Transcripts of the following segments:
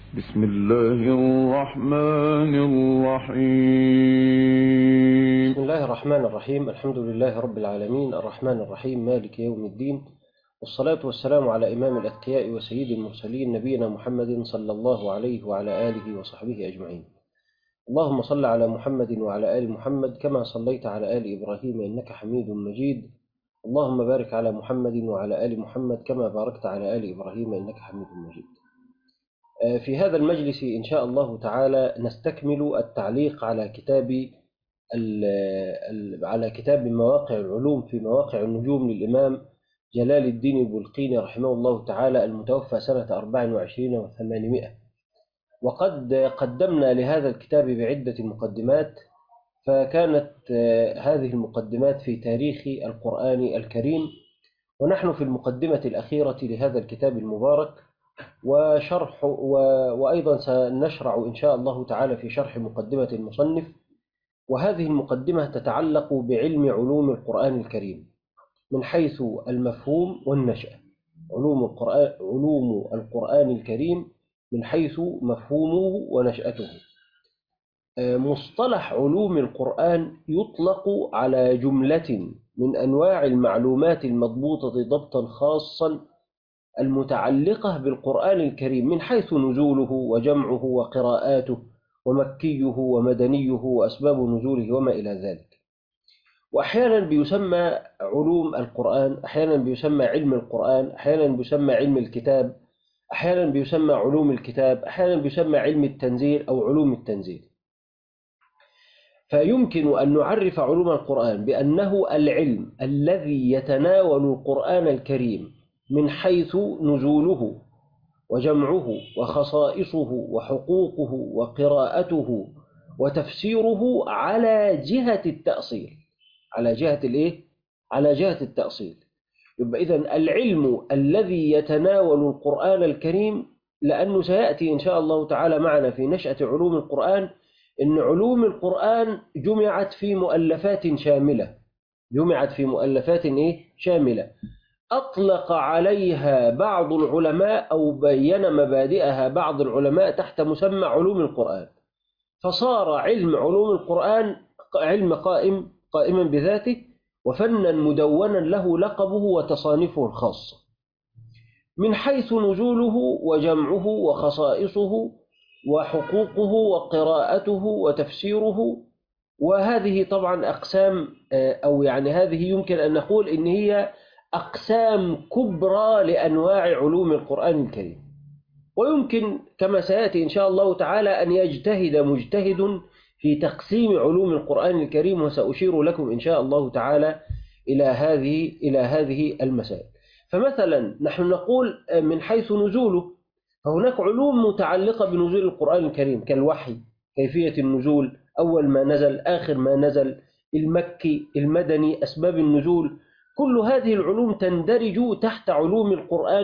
بسم الله الرحمن الرحيم. بسم الله الرحمن الرحيم. الحمد لله رب العالمين الرحمن الرحيم مالك يوم الدين، والصلاة والسلام على إمام الأتقياء وسيد المرسلين نبينا محمد صلى الله عليه وعلى آله وصحبه أجمعين. اللهم صل على محمد وعلى آل محمد كما صليت على آل إبراهيم إنك حميد مجيد. اللهم بارك على محمد وعلى آل محمد كما باركت على آل إبراهيم إنك حميد مجيد. في هذا المجلس إن شاء الله تعالى نستكمل التعليق على كتاب مواقع العلوم في مواقع النجوم للإمام جلال الدين البلقيني رحمه الله تعالى المتوفى سنة 24 و800. وقد قدمنا لهذا الكتاب بعدة مقدمات، فكانت هذه المقدمات في تاريخ القرآن الكريم، ونحن في المقدمة الأخيرة لهذا الكتاب المبارك وأيضا سنشرع إن شاء الله تعالى في شرح مقدمة المصنف. وهذه المقدمة تتعلق بعلم علوم القرآن الكريم من حيث المفهوم والنشأة. علوم القرآن الكريم من حيث مفهومه ونشأته. مصطلح علوم القرآن يطلق على جملة من أنواع المعلومات المضبوطة ضبطا خاصا المتعلقة بالقرآن الكريم من حيث نزوله وجمعه وقراءاته ومكيه ومدنيه وأسباب نزوله وما إلى ذلك. وأحيانا بيسمى علوم القرآن، أحيانا بيسمى علم القرآن، أحيانا بيسمى علم الكتاب، أحيانا بيسمى علوم الكتاب، أحيانا بيسمى علم التنزيل أو علوم التنزيل. فيمكن أن نعرف علوم القرآن بأنه العلم الذي يتناول القرآن الكريم من حيث نزوله وجمعه وخصائصه وحقوقه وقراءته وتفسيره على جهة التأصيل. على جهة الإيه؟ على جهة التأصيل. يبقى إذن العلم الذي يتناول القرآن الكريم، لأنه سيأتي إن شاء الله تعالى معنا في نشأة علوم القرآن إن علوم القرآن جمعت في مؤلفات شاملة. جمعت في مؤلفات شاملة أطلق عليها بعض العلماء أو بين مبادئها بعض العلماء تحت مسمى علوم القرآن، فصار علم علوم القرآن علم قائما بذاته، وفنا مدونا له لقبه وتصانيفه الخاصة من حيث نزوله وجمعه وخصائصه وحقوقه وقراءته وتفسيره. وهذه طبعا أقسام، أو يعني هذه يمكن أن نقول إن هي أقسام كبرى لأنواع علوم القرآن الكريم. ويمكن كما سيأتي إن شاء الله تعالى أن يجتهد مجتهد في تقسيم علوم القرآن الكريم، وسأشير لكم إن شاء الله تعالى إلى هذه المسائل. فمثلا نحن نقول من حيث نزوله، فهناك علوم متعلقة بنزول القرآن الكريم كالوحي، كيفية النزول، أول ما نزل، آخر ما نزل، المكي، المدني، أسباب النزول. كل هذه العلوم تندرج تحت علوم القرآن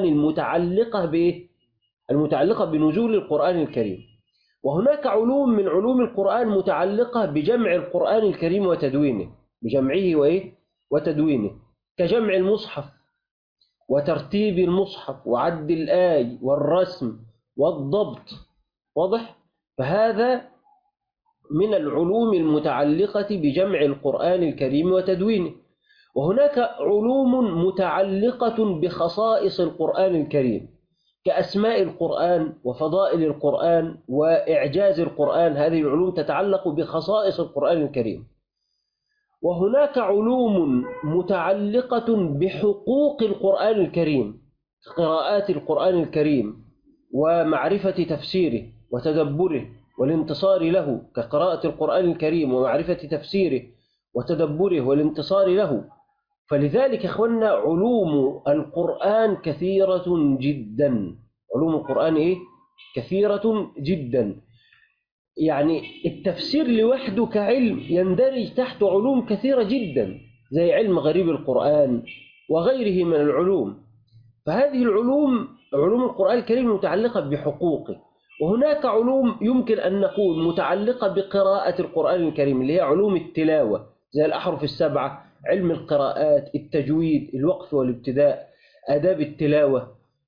المتعلقة بنزول القرآن الكريم. وهناك علوم من علوم القرآن متعلقة بجمع القرآن الكريم وتدوينه، بجمعه وتدوينه، كجمع المصحف وترتيب المصحف وعد الآي والرسم والضبط. واضح؟ فهذا من العلوم المتعلقة بجمع القرآن الكريم وتدوينه. وهناك علوم متعلقة بخصائص القرآن الكريم كأسماء القرآن وفضائل القرآن وإعجاز القرآن، هذه العلوم تتعلق بخصائص القرآن الكريم. وهناك علوم متعلقة بحقوق القرآن الكريم، قراءات القرآن الكريم ومعرفة تفسيره وتدبره والانتصار له، كقراءة القرآن الكريم ومعرفة تفسيره وتدبره والانتصار له. فلذلك إخواننا علوم القرآن كثيرة جدا. علوم القرآن كثيرة جدا. يعني التفسير لوحده كعلم يندرج تحت علوم كثيرة جدا، زي علم غريب القرآن وغيره من العلوم. فهذه العلوم علوم القرآن الكريم متعلقة بحقوقه. وهناك علوم يمكن أن نقول متعلقة بقراءة القرآن الكريم، اللي هي علوم التلاوة زي الأحرف السبعة، علم القراءات، التجويد، الوقف والابتداء، آداب التلاوة.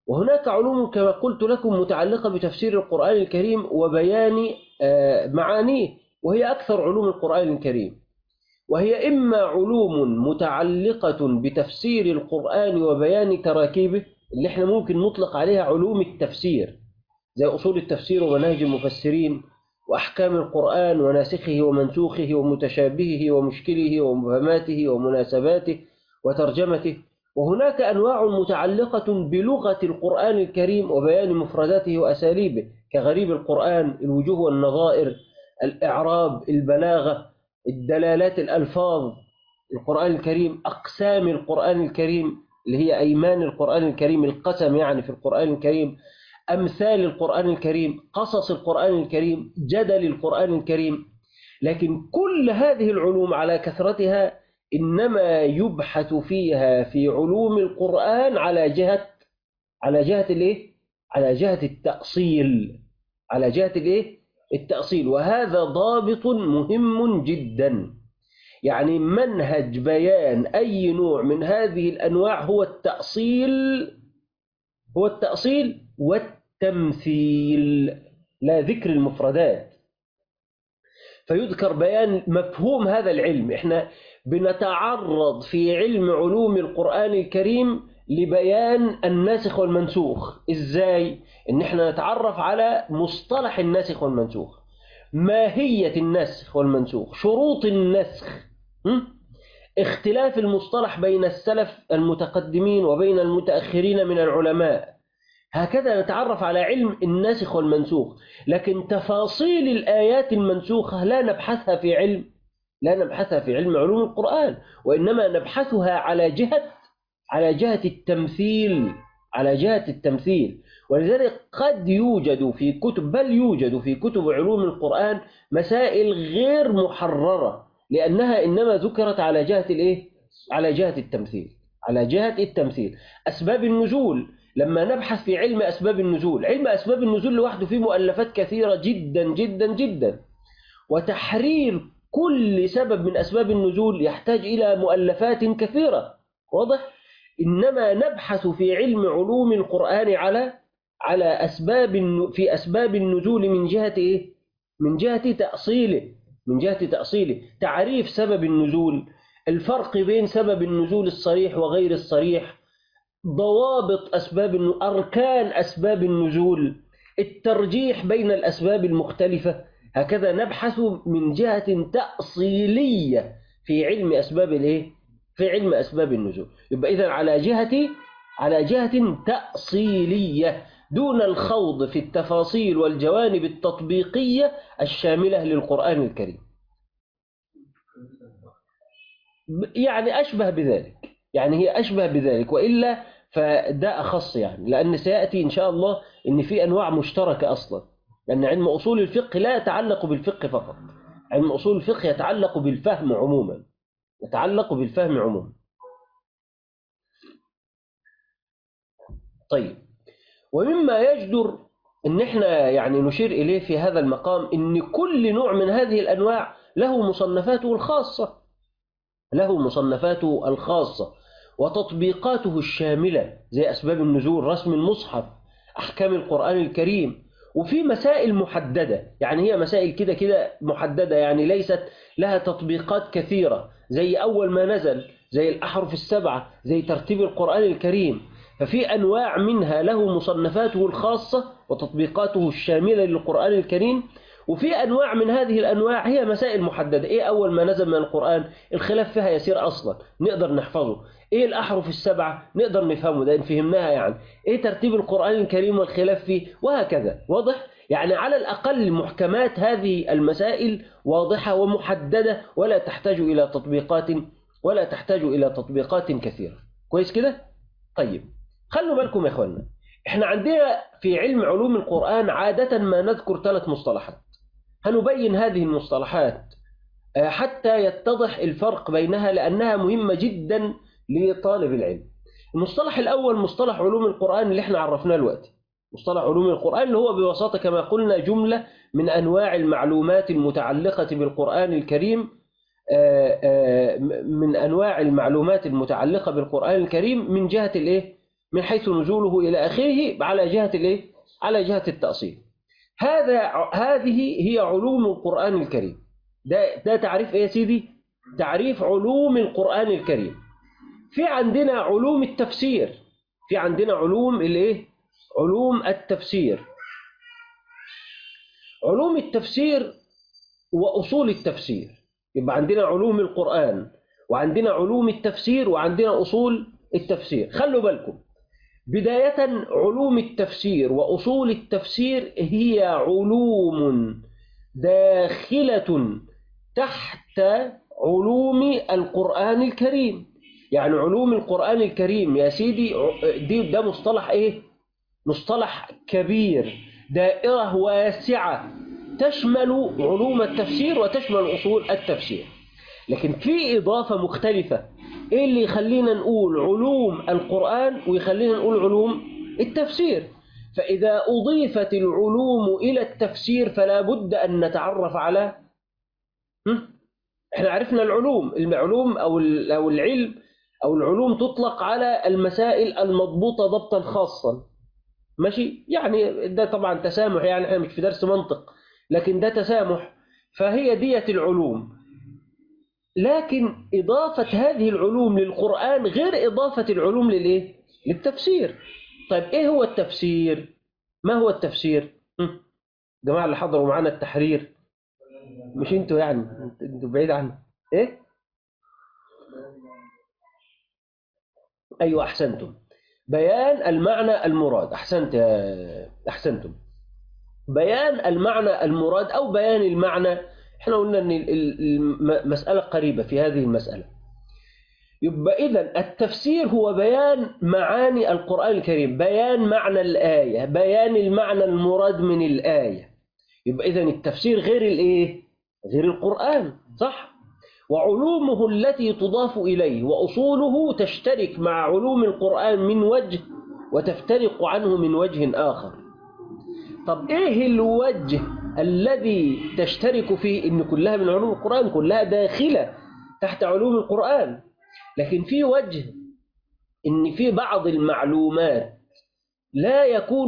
وهناك علوم كما قلت لكم متعلقة بتفسير القرآن الكريم وبيان معانيه، وهي أكثر علوم القرآن الكريم، وهي إما علوم متعلقة بتفسير القرآن وبيان تراكيبه اللي احنا ممكن نطلق عليها علوم التفسير، زي أصول التفسير ومناهج المفسرين وأحكام القرآن وناسخه ومنسوخه ومتشابهه ومشكله ومبهماته ومناسباته وترجمته. وهناك أنواع متعلقة بلغة القرآن الكريم وبيان مفرداته وأساليبه، كغريب القرآن، الوجوه والنظائر، الإعراب، البلاغة، الدلالات، الألفاظ القرآن الكريم، أقسام القرآن الكريم اللي هي أيمان القرآن الكريم، القسم يعني في القرآن الكريم، أمثال القرآن الكريم، قصص القرآن الكريم، جدل القرآن الكريم. لكن كل هذه العلوم على كثرتها إنما يبحث فيها في علوم القرآن على جهة الإيه؟ على جهة التأصيل، على جهة الإيه؟ التأصيل. وهذا ضابط مهم جدا. يعني منهج بيان أي نوع من هذه الأنواع هو التأصيل والتمثيل، لا ذكر المفردات. فيذكر بيان مفهوم هذا العلم. احنا بنتعرض في علم علوم القرآن الكريم لبيان الناسخ والمنسوخ. ازاي؟ ان احنا نتعرف على مصطلح الناسخ والمنسوخ، ماهية النسخ والمنسوخ، شروط النسخ، اختلاف المصطلح بين السلف المتقدمين وبين المتأخرين من العلماء. هكذا نتعرف على علم الناسخ والمنسوخ. لكن تفاصيل الآيات المنسوخة لا نبحثها في علم علوم القرآن، وإنما نبحثها على جهة التمثيل، على جهة التمثيل. ولذلك قد يوجد في كتب، بل يوجد في كتب علوم القرآن مسائل غير محررة، لأنها إنما ذكرت على جهة الإيه؟ على جهة التمثيل، على جهة التمثيل. أسباب النزول، لما نبحث في علم أسباب النزول، علم أسباب النزول لوحده فيه مؤلفات كثيرة جدا جدا جدا، وتحرير كل سبب من أسباب النزول يحتاج إلى مؤلفات كثيرة، واضح؟ إنما نبحث في علم علوم القرآن على في أسباب النزول من جهة إيه؟ من جهة تأصيله، تعريف سبب النزول، الفرق بين سبب النزول الصريح وغير الصريح، ضوابط أركان أسباب النزول، الترجيح بين الأسباب المختلفة. هكذا نبحث من جهة تأصيلية في علم أسباب النزول. يبقى إذن على جهة تأصيلية دون الخوض في التفاصيل والجوانب التطبيقية الشاملة للقرآن الكريم. يعني هي أشبه بذلك، وإلا فده أخص، يعني لأن سيأتي إن شاء الله إن في أنواع مشتركة أصلا، لأن علم أصول الفقه لا يتعلق بالفقه فقط، علم أصول الفقه يتعلق بالفهم عموما، طيب، ومما يجدر إن إحنا يعني نشير إليه في هذا المقام إن كل نوع من هذه الأنواع له مصنفاته الخاصة وتطبيقاته الشاملة، زي أسباب النزول، رسم المصحف، أحكام القرآن الكريم. وفي مسائل محددة، يعني هي مسائل كده محددة، يعني ليست لها تطبيقات كثيرة، زي أول ما نزل، زي الأحرف السبعة، زي ترتيب القرآن الكريم. ففي أنواع منها له مصنفاته الخاصة وتطبيقاته الشاملة للقرآن الكريم، وفي أنواع من هذه الأنواع هي مسائل محددة. إيه أول ما نزل من القرآن؟ الخلاف فيها يسير أصلا، نقدر نحفظه. إيه الأحرف السبعة؟ نقدر نفهمه، ده إن فهمناها يعني. إيه ترتيب القرآن الكريم والخلاف فيه؟ وهكذا، واضح؟ يعني على الأقل محكمات هذه المسائل واضحة ومحددة، ولا تحتاج إلى تطبيقات كثيرة. كويس كده؟ طيب، خلوا بالكم يا إخوانا، إحنا عندنا في علم علوم القرآن عادة ما نذكر 3 مصطلحات. هنبين هذه المصطلحات حتى يتضح الفرق بينها، لأنها مهمة جدا لطالب العلم. المصطلح الأول مصطلح علوم القرآن اللي احنا عرفناه دلوقتي. مصطلح علوم القرآن اللي هو ببساطة كما قلنا جملة من أنواع المعلومات المتعلقة بالقرآن الكريم، من جهة الإيه؟ من حيث نزوله إلى آخره على جهة الإيه؟ على جهة التأصيل. هذه هي علوم القرآن الكريم. ده تعريف إيه يا سيدي؟ تعريف علوم القرآن الكريم. في عندنا علوم التفسير، في عندنا علوم الإيه؟ علوم التفسير. علوم التفسير وأصول التفسير. يبقى عندنا علوم القرآن وعندنا علوم التفسير وعندنا أصول التفسير. خلوا بالكم، بداية علوم التفسير وأصول التفسير هي علوم داخلة تحت علوم القرآن الكريم. يعني علوم القرآن الكريم يا سيدي ده مصطلح إيه؟ مصطلح كبير، دائرة واسعة تشمل علوم التفسير وتشمل أصول التفسير. لكن في إضافة مختلفة، إيه اللي يخلينا نقول علوم القرآن ويخلينا نقول علوم التفسير؟ فإذا أضيفت العلوم إلى التفسير فلا بد أن نتعرف على إحنا عرفنا العلوم أو العلم أو العلوم تطلق على المسائل المضبوطة ضبطا خاصا، ماشي؟ يعني ده طبعا تسامح، يعني احنا مش في درس منطق، لكن ده تسامح، فهي دية العلوم. لكن إضافة هذه العلوم للقرآن غير إضافة العلوم للإيه؟ للتفسير. طيب إيه هو التفسير؟ ما هو التفسير؟ جماعة اللي حضروا معانا التحرير، مش انتوا يعني، انتوا بعيد عنه. إيه؟ أيوة أحسنتم، بيان المعنى المراد. أحسنتم، بيان المعنى المراد أو بيان المعنى. احنا قلنا أن المسألة قريبة في هذه المسألة. يبقى إذن التفسير هو بيان معاني القرآن الكريم، بيان معنى الآية، بيان المعنى المراد من الآية. يبقى إذن التفسير غير الإيه؟ غير القرآن، صح؟ وعلومه التي تضاف إليه وأصوله تشترك مع علوم القرآن من وجه وتفترق عنه من وجه آخر. طب إيه الوجه الذي تشترك فيه؟ إن كلها من علوم القرآن، كلها داخلة تحت علوم القرآن. لكن في وجه إن في بعض المعلومات لا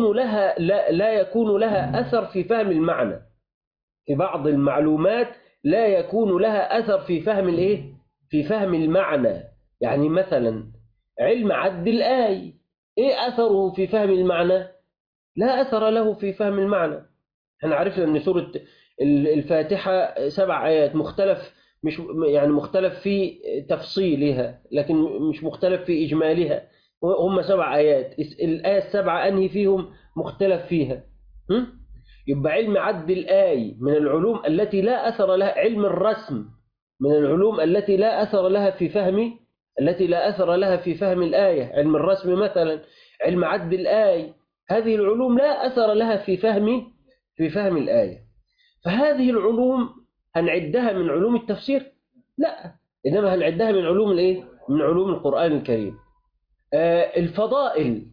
يكون لها أثر في فهم المعنى. في بعض المعلومات لا يكون لها أثر في فهم الإيه؟ في فهم المعنى. يعني مثلا علم عد الآي، إيه أثره في فهم المعنى؟ لا أثر له في فهم المعنى. احنا عرفنا أن سورة الفاتحة 7 آيات، مختلف في تفصيلها لكن مش مختلف في إجمالها. هم 7 آيات، الآية 7 أنهي فيهم مختلف فيها؟ يبقى علم عد الآي من العلوم التي لا أثر لها. علم الرسم من العلوم التي لا أثر لها في فهم الآية. علم الرسم مثلا، علم عد الآي، هذه العلوم لا أثر لها في فهم الآية. فهذه العلوم هنعدها من علوم التفسير؟ لا، إنما هنعدها من علوم الإيه؟ من علوم القرآن الكريم. الفضائل،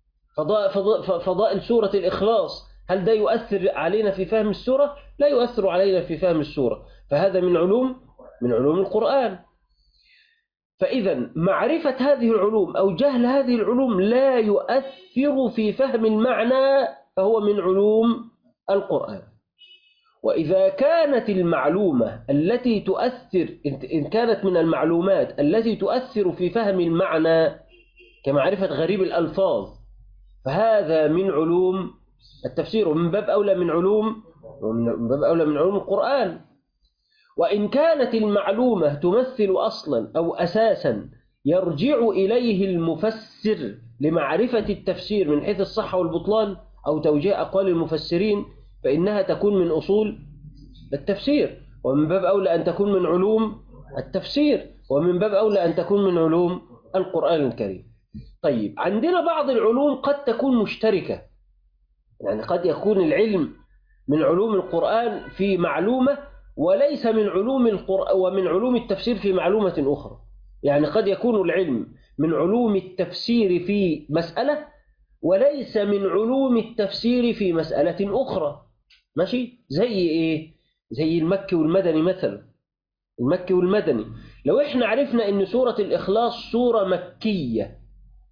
فضائل سورة الإخلاص، هل ده يؤثر علينا في فهم السورة؟ لا يؤثر علينا في فهم السورة، فهذا من علوم القرآن. فإذا معرفة هذه العلوم أو جهل هذه العلوم لا يؤثر في فهم المعنى، فهو من علوم القرآن. وإذا كانت المعلومة التي تؤثر، إن كانت من المعلومات التي تؤثر في فهم المعنى كمعرفة غريب الألفاظ، فهذا من علوم التفسير، ومن باب أولى من علوم القرآن. وإن كانت المعلومة تمثل أصلا أو أساسا يرجع إليه المفسر لمعرفة التفسير من حيث الصحة والبطلان أو توجيه أقوال المفسرين، فإنها تكون من أصول التفسير، ومن باب أولى أن تكون من علوم التفسير، ومن باب أولى أن تكون من علوم القرآن الكريم. طيب، عندنا بعض العلوم قد تكون مشتركة، يعني قد يكون العلم من علوم القرآن في معلومة وليس من علوم القرآن ومن علوم التفسير في معلومة أخرى. يعني قد يكون العلم من علوم التفسير في مسألة وليس من علوم التفسير في مسألة أخرى، ماشي؟ زي إيه؟ زي المكي والمدني مثلا. المكي والمدني، لو إحنا عرفنا إن سورة الإخلاص سورة مكية،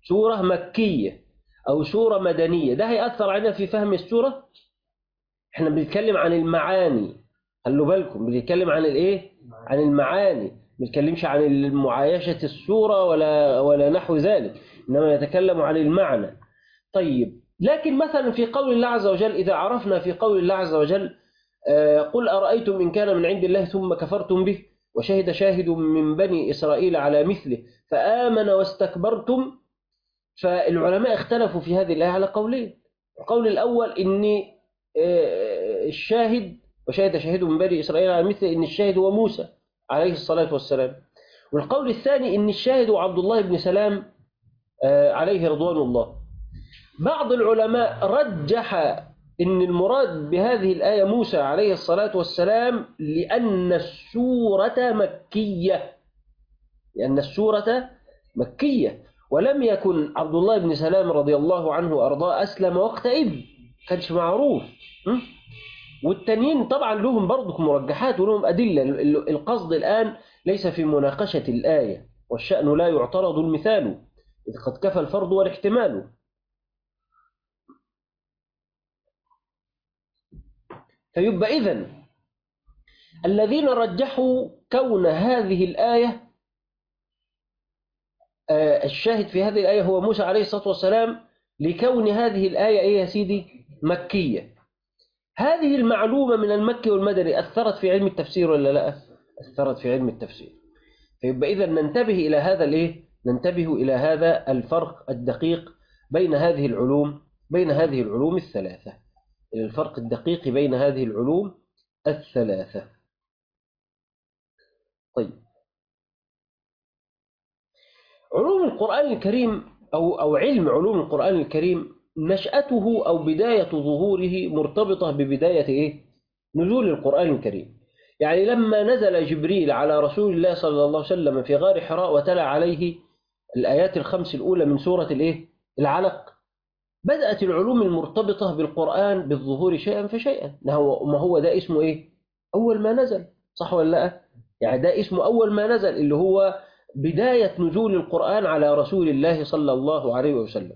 سورة مكية أو سورة مدنية، ده هيأثر علينا في فهم السورة؟ احنا بنتكلم عن المعاني، خلوا بالكم بنتكلم عن الايه؟ عن المعاني، ما بنتكلمش عن معايشة السورة ولا نحو ذلك، إنما نتكلم عن المعنى. طيب، لكن مثلا في قول الله عز وجل، إذا عرفنا في قول الله عز وجل قل أرأيتم إن كان من عند الله ثم كفرتم به وشهد شاهد من بني إسرائيل على مثله فآمن واستكبرتم، فالعلماء اختلفوا في هذه الآية على قولين. القول الأول إن الشاهد وشهد شاهد من بني إسرائيل على مثله، إن الشاهد هو موسى عليه الصلاة والسلام. والقول الثاني إن الشاهد هو عبد الله بن سلام عليه رضوان الله. بعض العلماء رجح إن المراد بهذه الآية موسى عليه الصلاة والسلام لأن السورة مكية، لأن السورة مكية، ولم يكن عبد الله بن سلام رضي الله عنه وأرضاه أسلم وقتئذ، كانش معروف. والتانيين طبعا لهم برضك مرجحات ولهم أدلة. القصد الآن ليس في مناقشة الآية، والشأن لا يعترض المثال إذ قد كفى الفرض والاحتمال. فيبقى إذن الذين رجحوا كون هذه الآية الشاهد في هذه الآية هو موسى عليه الصلاة والسلام، لكون هذه الآية إيه يا سيدي؟ مكية. هذه المعلومة من المكي والمدني أثرت في علم التفسير ولا لا؟ أثرت في علم التفسير. فيبقى إذن ننتبه إلى هذا الإيه؟ ننتبه إلى هذا الفرق الدقيق بين هذه العلوم الثلاثة، الفرق الدقيق بين هذه العلوم الثلاثة. طيب، علوم القرآن الكريم أو علم علوم القرآن الكريم نشأته أو بداية ظهوره مرتبطة ببداية إيه؟ نزول القرآن الكريم. يعني لما نزل جبريل على رسول الله صلى الله عليه وسلم في غار حراء وتلا عليه الآيات الخمس الأولى من سورة الإيه؟ العلق، بدأت العلوم المرتبطة بالقرآن بالظهور شيئا فشيئا. ما هو ده اسمه إيه؟ أول ما نزل، صح ولا لا؟ يعني ده اسمه أول ما نزل، اللي هو بداية نزول القرآن على رسول الله صلى الله عليه وسلم.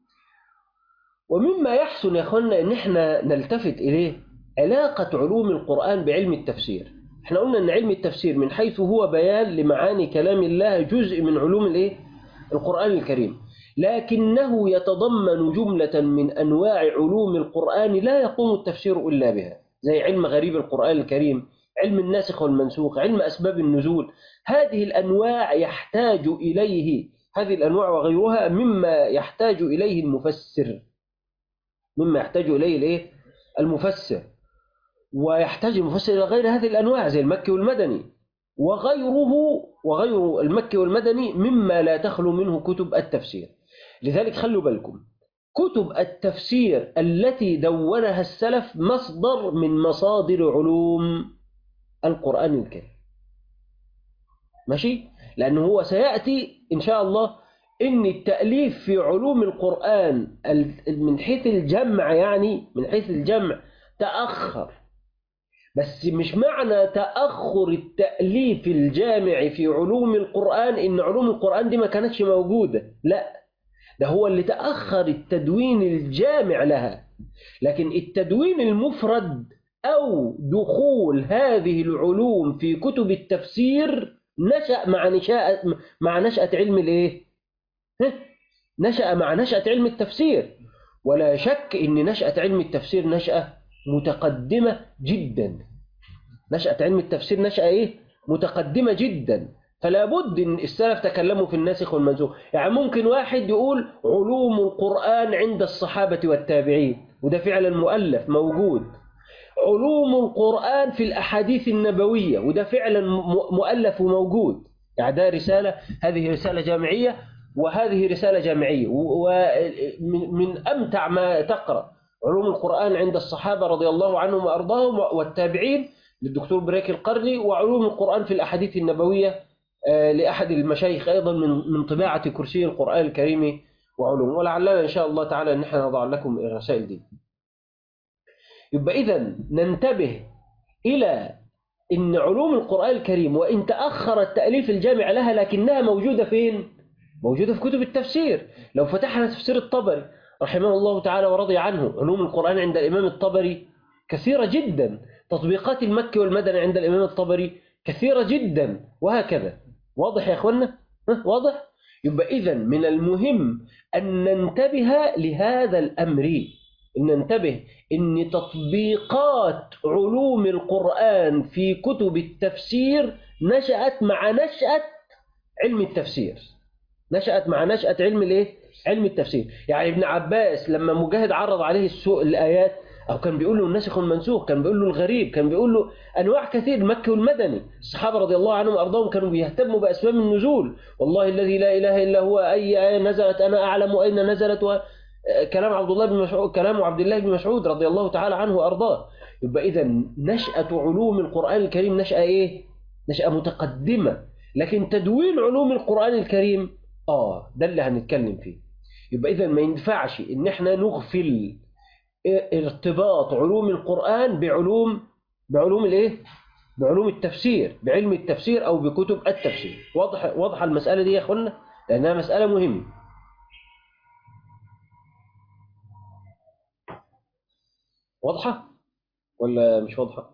ومما يحسن يا أخوانا إن احنا نلتفت إليه علاقة علوم القرآن بعلم التفسير. احنا قلنا إن علم التفسير من حيث هو بيان لمعاني كلام الله جزء من علوم الإيه؟ القرآن الكريم، لكنه يتضمن جملة من أنواع علوم القرآن لا يقوم التفسير إلا بها، زي علم غريب القرآن الكريم، علم الناسخ والمنسوخ، علم أسباب النزول. هذه الأنواع يحتاج إليه، هذه الأنواع وغيرها مما يحتاج إليه المفسر، مما يحتاج إليه الإيه؟ المفسر. ويحتاج المفسر إلى غير هذه الأنواع زي المكي والمدني وغير المكي والمدني مما لا تخلو منه كتب التفسير. لذلك خلوا بالكم، كتب التفسير التي دونها السلف مصدر من مصادر علوم القرآن الكريم، ماشي؟ لأنه هو سيأتي إن شاء الله إن التأليف في علوم القرآن من حيث الجمع، يعني من حيث الجمع تأخر، بس مش معنى تأخر التأليف الجامع في علوم القرآن إن علوم القرآن دي ما كانتش موجودة، لا، ده هو اللي تأخر التدوين الجامع لها. لكن التدوين المفرد أو دخول هذه العلوم في كتب التفسير نشأ مع نشأة علم الإيه؟ نشأ مع نشأة علم التفسير. ولا شك إن نشأة علم التفسير نشأة متقدمة جدا، نشأة علم التفسير نشأة إيه؟ متقدمة جدا. فلا بد إن السلف تكلموا في الناسخ والمنسوخ. يعني ممكن واحد يقول علوم القرآن عند الصحابة والتابعين، وده فعلا مؤلف موجود. علوم القرآن في الأحاديث النبوية، وده فعلا مؤلف وموجود. يعني ده رسالة، هذه رسالة جامعية وهذه رسالة جامعية. ومن أمتع ما تقرأ علوم القرآن عند الصحابة رضي الله عنهم وأرضاهم والتابعين للدكتور بريك القرني، وعلوم القرآن في الأحاديث النبوية لأحد المشايخ أيضا من طباعة كرسي القرآن الكريم وعلوم. ولعلنا إن شاء الله تعالى أن احنا نضع لكم الرسائل دي. يبقى إذن ننتبه إلى أن علوم القرآن الكريم وإن تأخر التأليف الجامع لها لكنها موجودة فين؟ موجودة في كتب التفسير. لو فتحنا تفسير الطبري رحمه الله تعالى ورضي عنه، علوم القرآن عند الإمام الطبري كثيرة جدا، تطبيقات المكي والمدني عند الإمام الطبري كثيرة جدا، وهكذا. واضح يا أخوانا؟ واضح؟ يبقى إذن من المهم أن ننتبه لهذا الأمر، أن ننتبه أن تطبيقات علوم القرآن في كتب التفسير نشأت مع نشأة علم التفسير، نشأت مع نشأة علم الايه؟ علم التفسير. يعني ابن عباس لما مجاهد عرض عليه الآيات، أو كان بيقول له الناسخ والمنسوخ، كان بيقول له الغريب، كان بيقول له أنواع كثير، المكي والمدني. الصحابة رضي الله عنهم وأرضاهم كانوا بيهتموا بأسباب النزول، والله الذي لا إله إلا هو أي آية نزلت أنا أعلم أين نزلت، كلام عبد الله بن مسعود، كلام عبد الله بن مسعود رضي الله تعالى عنه وأرضاه. يبقى إذا نشأة علوم القرآن الكريم نشأة إيه؟ نشأة متقدمة. لكن تدوين علوم القرآن الكريم ده اللي هنتكلم فيه. يبقى إذا ما ينفعش إن احنا نغفل ارتباط علوم القرآن بعلوم الايه؟ بعلوم التفسير، بعلم التفسير أو بكتب التفسير. واضحة المسألة دي يا أخوانا؟ لأنها مسألة مهمة. واضحة ولا مش واضحة؟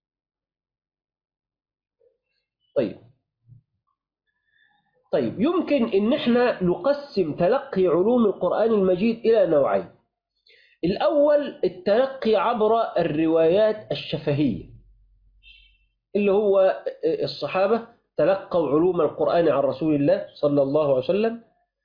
طيب يمكن إن احنا نقسم تلقي علوم القرآن المجيد إلى نوعين. الأول التلقي عبر الروايات الشفهية، اللي هو الصحابة تلقوا علوم القرآن عن رسول الله صلى الله عليه وسلم،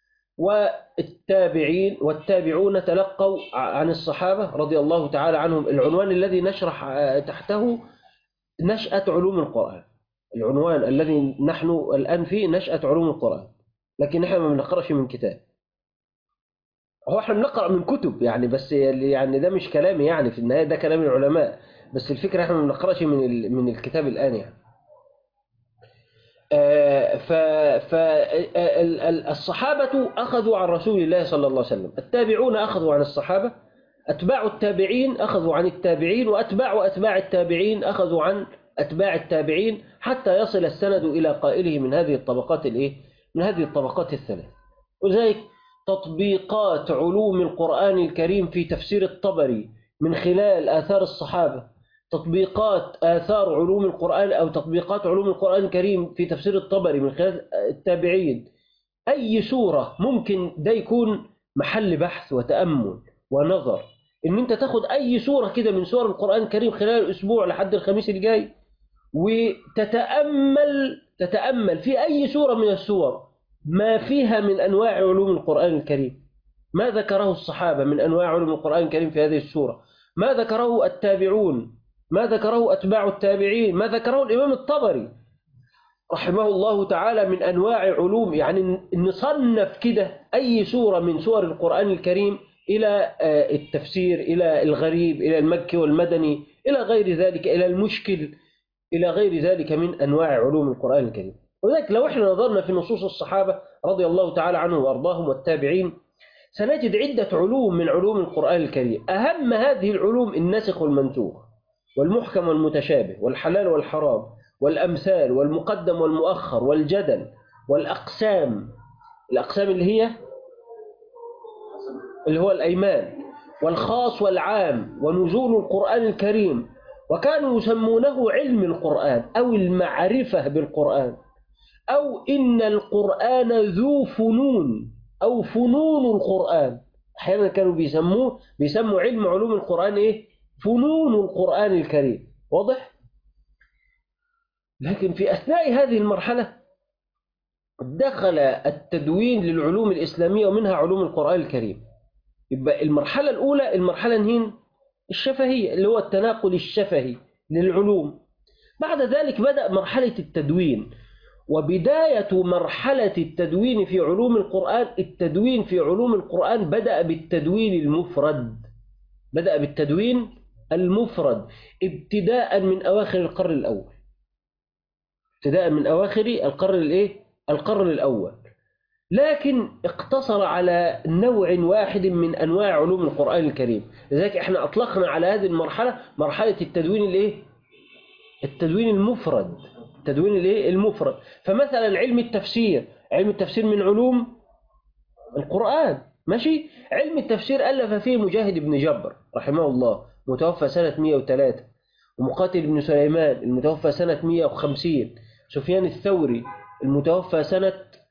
والتابعون تلقوا عن الصحابة رضي الله تعالى عنهم. العنوان الذي نشرح تحته نشأة علوم القرآن، العنوان الذي نحن الآن فيه نشأة علوم القرآن، لكن نحن ما بنقرأش من كتاب. هو احنا بنقرأ من كتب يعني، بس يعني ده مش كلامي، يعني في النهاية ده كلام العلماء، بس الفكرة احنا ما بنقرأش من الكتاب الآن يعني. فالصحابة أخذوا عن رسول الله صلى الله عليه وسلم، التابعون أخذوا عن الصحابة، أتباع التابعين أخذوا عن التابعين، وأتباع أتباع التابعين أخذوا عن أتباع التابعين، حتى يصل السند إلى قائله من هذه الطبقات من هذه الطبقات الثلاث. وذلك تطبيقات علوم القرآن الكريم في تفسير الطبري من خلال آثار الصحابة، تطبيقات آثار علوم القرآن أو تطبيقات علوم القرآن الكريم في تفسير الطبري من خلال التابعين، أي سورة ممكن ده يكون محل بحث وتأمل ونظر. إن أنت تاخد أي سورة كده من سور القرآن الكريم خلال الأسبوع لحد الخميس الجاي، وتتأمل في أي سورة من السور ما فيها من أنواع علوم القرآن الكريم، ما ذكره الصحابة من أنواع علوم القرآن الكريم في هذه السورة، ما ذكره التابعون، ما ذكره أتباع التابعين، ما ذكره الإمام الطبري رحمه الله تعالى من أنواع علوم. يعني نصنف كده أي سورة من سور القرآن الكريم إلى التفسير، إلى الغريب، إلى المكي والمدني، إلى غير ذلك، إلى المشكل، إلى غير ذلك من أنواع علوم القرآن الكريم. وذلك لو احنا نظرنا في نصوص الصحابة رضي الله تعالى عنهم وأرضاهم والتابعين، سنجد عدة علوم من علوم القرآن الكريم. أهم هذه العلوم الناسخ والمنسوخ، والمحكم والمتشابه، والحلال والحرام، والأمثال، والمقدم والمؤخر، والجدل، والأقسام. الأقسام اللي هو الأيمان، والخاص والعام، ونزول القرآن الكريم. وكانوا يسمونه علم القرآن أو المعرفة بالقرآن، أو إن القرآن ذو فنون، أو فنون القرآن. أحيانا كانوا بيسموا علم علوم القرآن فنون القرآن الكريم. واضح؟ لكن في أثناء هذه المرحلة دخل التدوين للعلوم الإسلامية ومنها علوم القرآن الكريم. يبقى المرحلة الأولى المرحلة الشفهية، اللي هو التناقل الشفهي للعلوم. بعد ذلك بدأ مرحلة التدوين، وبداية مرحلة التدوين في علوم القرآن، التدوين في علوم القرآن بدأ بالتدوين المفرد، بدأ بالتدوين المفرد ابتداء من أواخر القرن الأول، ابتداء من أواخر القرن الأول. لكن اقتصر على نوع واحد من أنواع علوم القرآن الكريم. لذلك احنا أطلقنا على هذه المرحلة مرحلة التدوين التدوين المفرد، التدوين المفرد. فمثلا علم التفسير من علوم القرآن. ماشي. علم التفسير ألف فيه مجاهد بن جبر رحمه الله متوفى سنة 103، ومقاتل بن سليمان المتوفى سنة 150، سفيان الثوري المتوفى سنة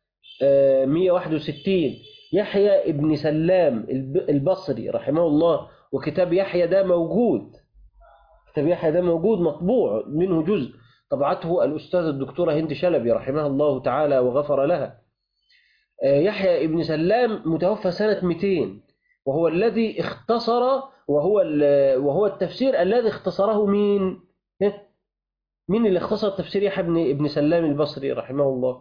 161، يحيى ابن سلام البصري رحمه الله. وكتاب يحيى ده موجود، كتاب يحيى ده موجود مطبوع منه جزء، طبعته الأستاذ الدكتورة هند شلبي رحمها الله تعالى وغفر لها. يحيى ابن سلام متوفى سنة 200، وهو الذي اختصر، وهو التفسير الذي اختصره مين؟ مين اللي اختصر تفسير يحيى ابن سلام البصري رحمه الله؟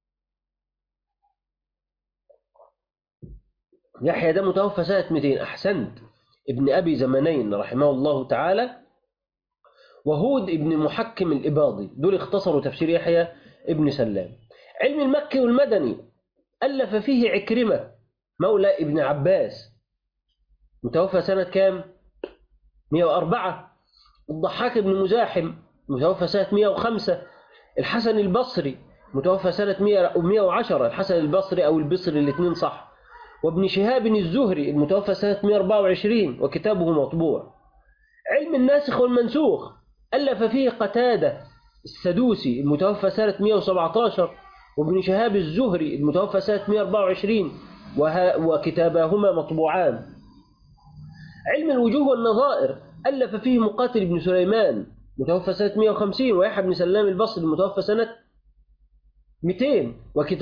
يحيى ده متوفى سنة 200. أحسنت، ابن أبي زمانين رحمه الله تعالى، وهود ابن محكم الإباضي، دول اختصروا تفسير يحيى ابن سلام. علم المكي والمدني ألف فيه عكرمة مولى ابن عباس متوفى سنة كام؟ 104. الضحاك بن مزاحم متوفى سنة 105. الحسن البصري متوفى سنة 110، الحسن البصري أو البصري الاثنين صح. وابن شهاب الزهري المتوفى سنة 124، وكتابه مطبوع. علم الناسخ والمنسوخ ألف فيه قتادة السدوسي المتوفى سنة 117، وابن شهاب الزهري المتوفى سنة 124، وكتاباهما مطبوعان. علم الوجوه والنظائر ألف فيه مقاتل بن سليمان متوفى سنة 150، ويحيى بن سلام البصري المتوفى سنة 200،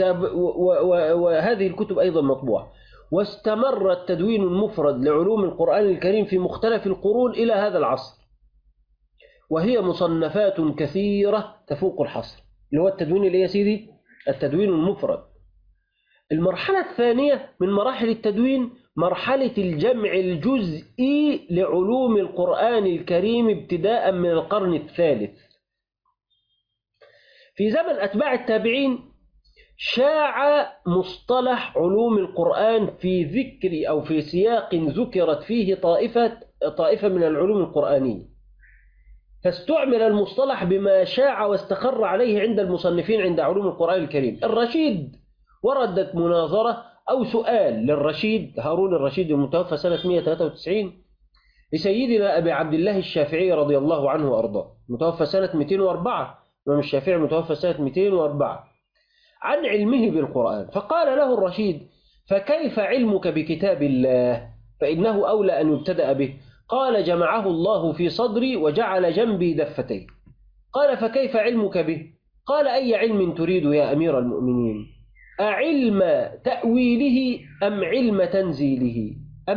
وهذه الكتب أيضا مطبوعة. واستمر التدوين المفرد لعلوم القرآن الكريم في مختلف القرون إلى هذا العصر، وهي مصنفات كثيرة تفوق الحصر. اللي هو التدوين اللي يا سيدي التدوين المفرد. المرحلة الثانية من مراحل التدوين مرحلة الجمع الجزئي لعلوم القرآن الكريم ابتداء من القرن الثالث. في زمن أتباع التابعين شاع مصطلح علوم القرآن في ذكر أو في سياق ذكرت فيه طائفة من العلوم القرآنية، فاستعمل المصطلح بما شاع واستقر عليه عند المصنفين عند علوم القرآن الكريم. الرشيد وردت مناظرة أو سؤال للرشيد هارون الرشيد المتوفى سنة 193 لسيدنا أبي عبد الله الشافعي رضي الله عنه وأرضاه متوفى سنة 204، الإمام الشافعي متوفى سنة 204، عن علمه بالقرآن. فقال له الرشيد: فكيف علمك بكتاب الله؟ فإنه أولى أن يبتدأ به. قال: جمعه الله في صدري وجعل جنبي دفتين. قال: فكيف علمك به؟ قال: أي علم تريد يا أمير المؤمنين؟ أعلم تأويله أم علم تنزيله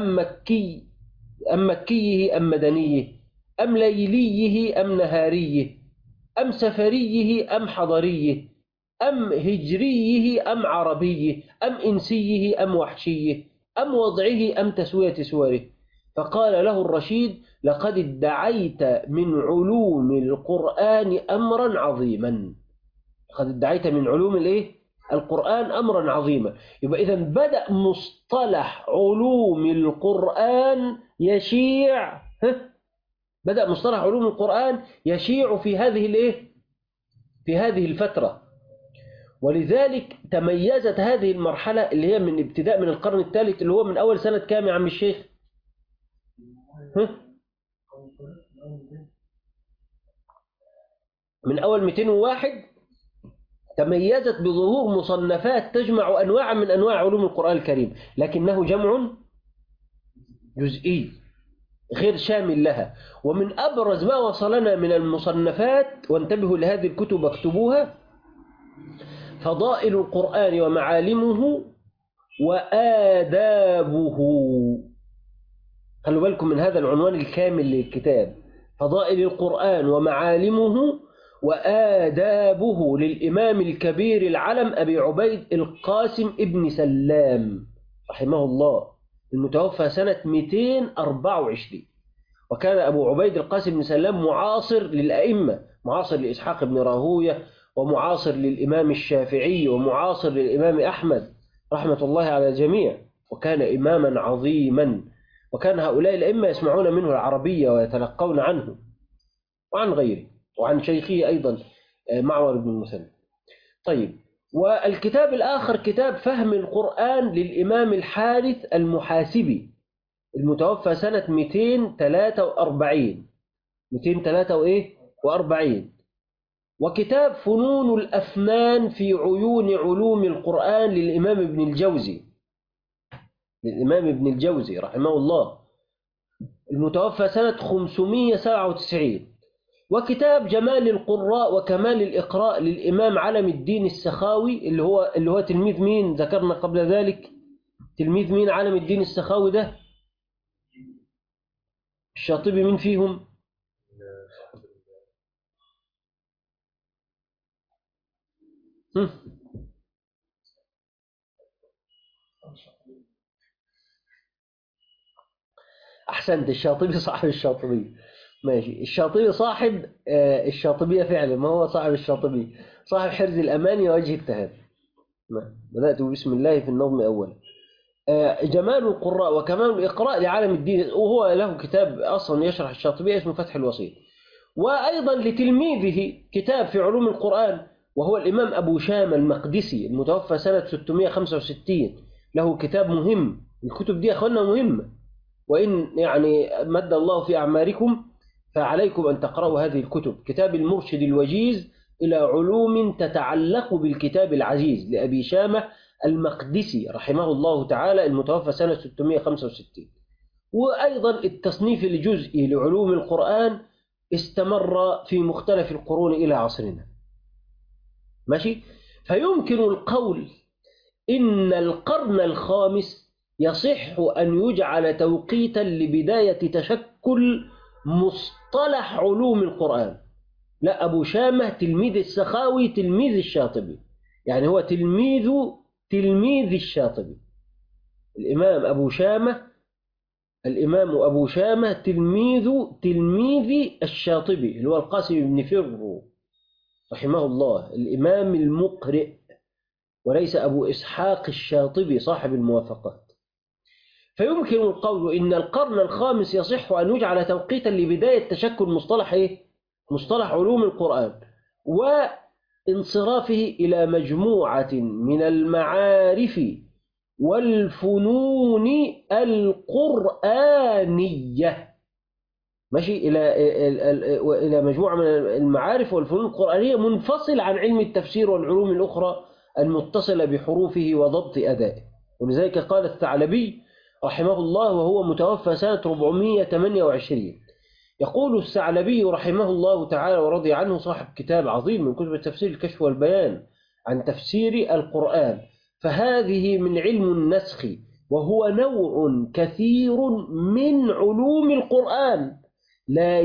أم مكيه أم مدنيه أم ليليه أم نهاريه أم سفريه أم حضريه أم هجريه أم عربيه أم إنسيه أم وحشيه أم وضعه أم تسوية سوره؟ فقال له الرشيد: لقد ادعيت من علوم القرآن أمرا عظيما. لقد ادعيت من علوم القرآن أمرا عظيما. يبقى إذا بدأ مصطلح علوم القرآن يشيع، بدأ مصطلح علوم القرآن يشيع في هذه الفترة. ولذلك تميزت هذه المرحلة اللي هي من ابتداء من القرن الثالث، اللي هو من أول سنة كام يا عم الشيخ؟ من أول 201 تميزت بظهور مصنفات تجمع أنواع من أنواع علوم القرآن الكريم، لكنه جمع جزئي غير شامل لها. ومن أبرز ما وصلنا من المصنفات، وانتبهوا لهذه الكتب اكتبوها: فضائل القرآن ومعالمه وآدابه. خلوا بالكم من هذا العنوان الكامل للكتاب: فضائل القرآن ومعالمه وآدابه، للإمام الكبير العلم أبي عبيد القاسم ابن سلام رحمه الله المتوفى سنة 224. وكان أبو عبيد القاسم بن سلام معاصر للأئمة، معاصر لإسحاق بن راهوية، ومعاصر للإمام الشافعي، ومعاصر للإمام أحمد رحمة الله على الجميع، وكان إماما عظيما. وكان هؤلاء الأئمة يسمعون منه العربية ويتلقون عنه وعن غيره، وعن شيخه أيضا معمر بن المثنى. طيب، والكتاب الآخر كتاب فهم القرآن للإمام الحارث المحاسبي المتوفى سنة 243. 243. وكتاب فنون الأفنان في عيون علوم القرآن للإمام ابن الجوزي رحمه الله المتوفى سنة 597. وكتاب جمال القراء وكمال الإقراء للإمام علم الدين السخاوي اللي هو تلميذ مين ذكرنا قبل ذلك؟ تلميذ مين علم الدين السخاوي ده؟ الشاطبي مين فيهم؟ أحسنت، الشاطبي صاحب الشاطبي. ماشي، الشاطبي صاحب الشاطبية فعلا، ما هو صاحب الشاطبي، صاحب حرز الأماني ووجه التهاب. بدأت بسم الله في النظم أولا. جمال القراء وكمال الإقراء لعالم الدين، وهو له كتاب أصلا يشرح الشاطبية اسمه فتح الوسيط. وأيضا لتلميذه كتاب في علوم القرآن وهو الإمام أبو شام المقدسي المتوفى سنة 665، له كتاب مهم. الكتب دي أخوانا مهمة، وإن يعني مد الله في أعماركم فعليكم أن تقرأوا هذه الكتب. كتاب المرشد الوجيز إلى علوم تتعلق بالكتاب العزيز لأبي شامة المقدسي رحمه الله تعالى المتوفى سنة 665. وأيضا التصنيف الجزئي لعلوم القرآن استمر في مختلف القرون إلى عصرنا. ماشي، فيمكن القول إن القرن الخامس يصح أن يجعل توقيتا لبداية تشكل مصطلح علوم القرآن. لا، أبو شامة تلميذ السخاوي تلميذ الشاطبي، يعني هو تلميذ الشاطبي. الإمام أبو شامة تلميذ الشاطبي اللي هو القاسم بن فرو رحمه الله، الإمام المقرئ، وليس أبو إسحاق الشاطبي صاحب الموافقات. فيمكن القول إن القرن الخامس يصح أن يجعل توقيتا لبداية تشكل مصطلح علوم القرآن وانصرافه إلى مجموعة من المعارف والفنون القرآنية. ماشي، إلى مجموعة من المعارف والفنون القرآنية منفصل عن علم التفسير والعلوم الأخرى المتصلة بحروفه وضبط أدائه. ولذلك قال الثعلبي رحمه الله وهو متوفى سنة 428، يقول الثعلبي رحمه الله تعالى ورضي عنه صاحب كتاب عظيم من كتب التفسير الكشف والبيان عن تفسير القرآن: فهذه من علم النسخ وهو نوع كثير من علوم القرآن لا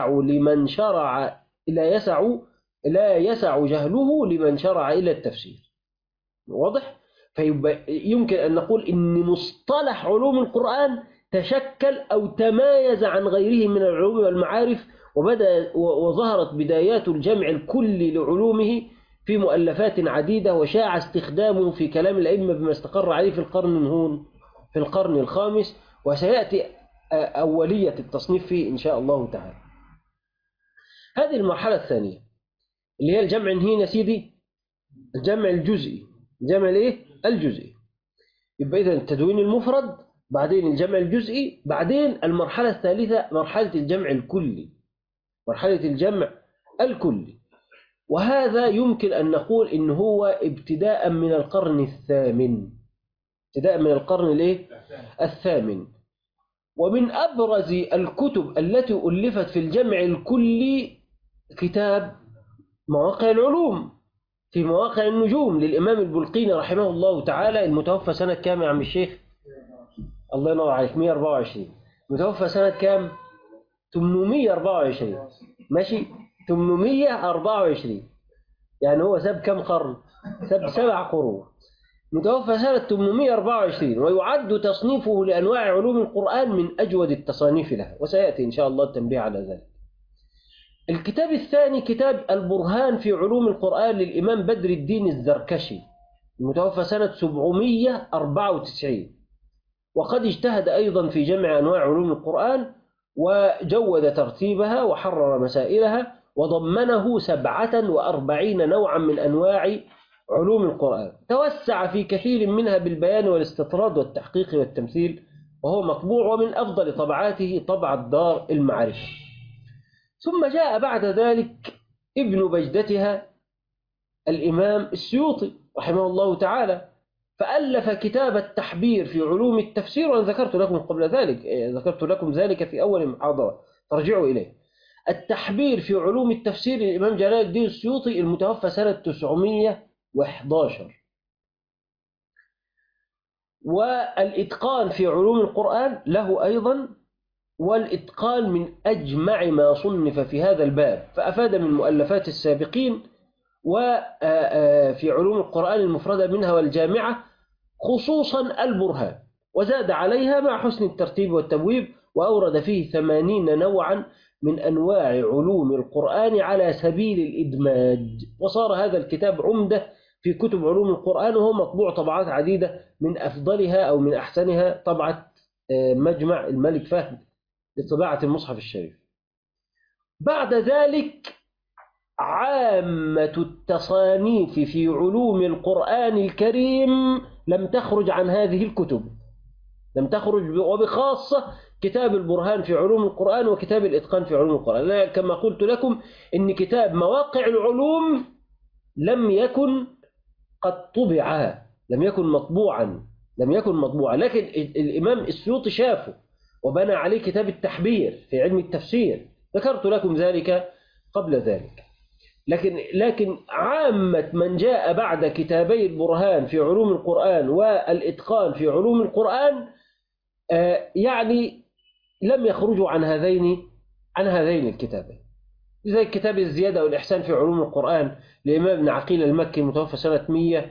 يسع جهله لمن شرع إلى التفسير. واضح؟ فيمكن أن نقول إن مصطلح علوم القرآن تشكل أو تمايز عن غيره من العلوم والمعارف، وظهرت بدايات الجمع الكلي لعلومه في مؤلفات عديدة، وشاع استخدامه في كلام الأئمة بما استقر عليه في القرن الخامس، وسيأتي أولية التصنيف فيه إن شاء الله تعالى. هذه المرحلة الثانية اللي هي الجمع هنا سيدي، الجمع الجزئي. الجمع الجزئي يبقى إذا التدوين المفرد، بعدين الجمع الجزئي، بعدين المرحلة الثالثة مرحلة الجمع الكلي. وهذا يمكن أن نقول إن هو ابتداء من القرن الثامن. ومن أبرز الكتب التي ألفت في الجمع الكلي كتاب مواقع العلوم في مواقع النجوم للإمام البلقيني رحمه الله تعالى المتوفى سنة كام يا عم الشيخ؟ الله ينور عليك، 124. متوفى سنة كام؟ 824. ماشي، 824. يعني هو ساب كم قرن؟ ساب 7 قرون. متوفى سنة 824، ويعد تصنيفه لأنواع علوم القرآن من أجود التصانيف له، وسيأتي إن شاء الله التنبيه على ذلك. الكتاب الثاني كتاب البرهان في علوم القرآن للإمام بدر الدين الزركشي المتوفى سنة 794، وقد اجتهد أيضا في جمع أنواع علوم القرآن وجود ترتيبها وحرر مسائلها، وضمنه 47 نوعا من أنواع علوم القرآن، توسع في كثير منها بالبيان والاستطراد والتحقيق والتمثيل، وهو مطبوع ومن أفضل طبعاته طبعة دار المعرفة. ثم جاء بعد ذلك ابن بجدتها الإمام السيوطي رحمه الله تعالى، فألف كتاب التحبير في علوم التفسير، وأنا ذكرت لكم قبل ذلك، ذكرت لكم ذلك في أول محاضرة، ترجعوا إليه. التحبير في علوم التفسير للإمام جلال الدين السيوطي المتوفى سنة 911. والإتقان في علوم القرآن له أيضا، والإتقان من أجمع ما صنف في هذا الباب، فأفاد من مؤلفات السابقين وفي علوم القرآن المفردة منها والجامعة، خصوصا البرهان، وزاد عليها مع حسن الترتيب والتبويب، وأورد فيه 80 نوعا من أنواع علوم القرآن على سبيل الإدماج، وصار هذا الكتاب عمدة في كتب علوم القرآن، وهو مطبوع طبعات عديدة، من أفضلها أو من أحسنها طبعة مجمع الملك فهد لطباعة المصحف الشريف. بعد ذلك عامة التصانيف في علوم القرآن الكريم لم تخرج عن هذه الكتب، لم تخرج، وبخاصة كتاب البرهان في علوم القرآن وكتاب الإتقان في علوم القرآن. كما قلت لكم إن كتاب مواقع العلوم لم يكن قد طبع، لم يكن مطبوعا، لكن الإمام السيوطي شافه وبنى عليه كتاب التحبير في علم التفسير، ذكرت لكم ذلك قبل ذلك. لكن عامة من جاء بعد كتابي البرهان في علوم القرآن والإتقان في علوم القرآن يعني لم يخرجوا عن هذين الكتابين. زي كتاب الزيادة والإحسان في علوم القرآن لإمام ابن عقيل المكي المتوفى سنة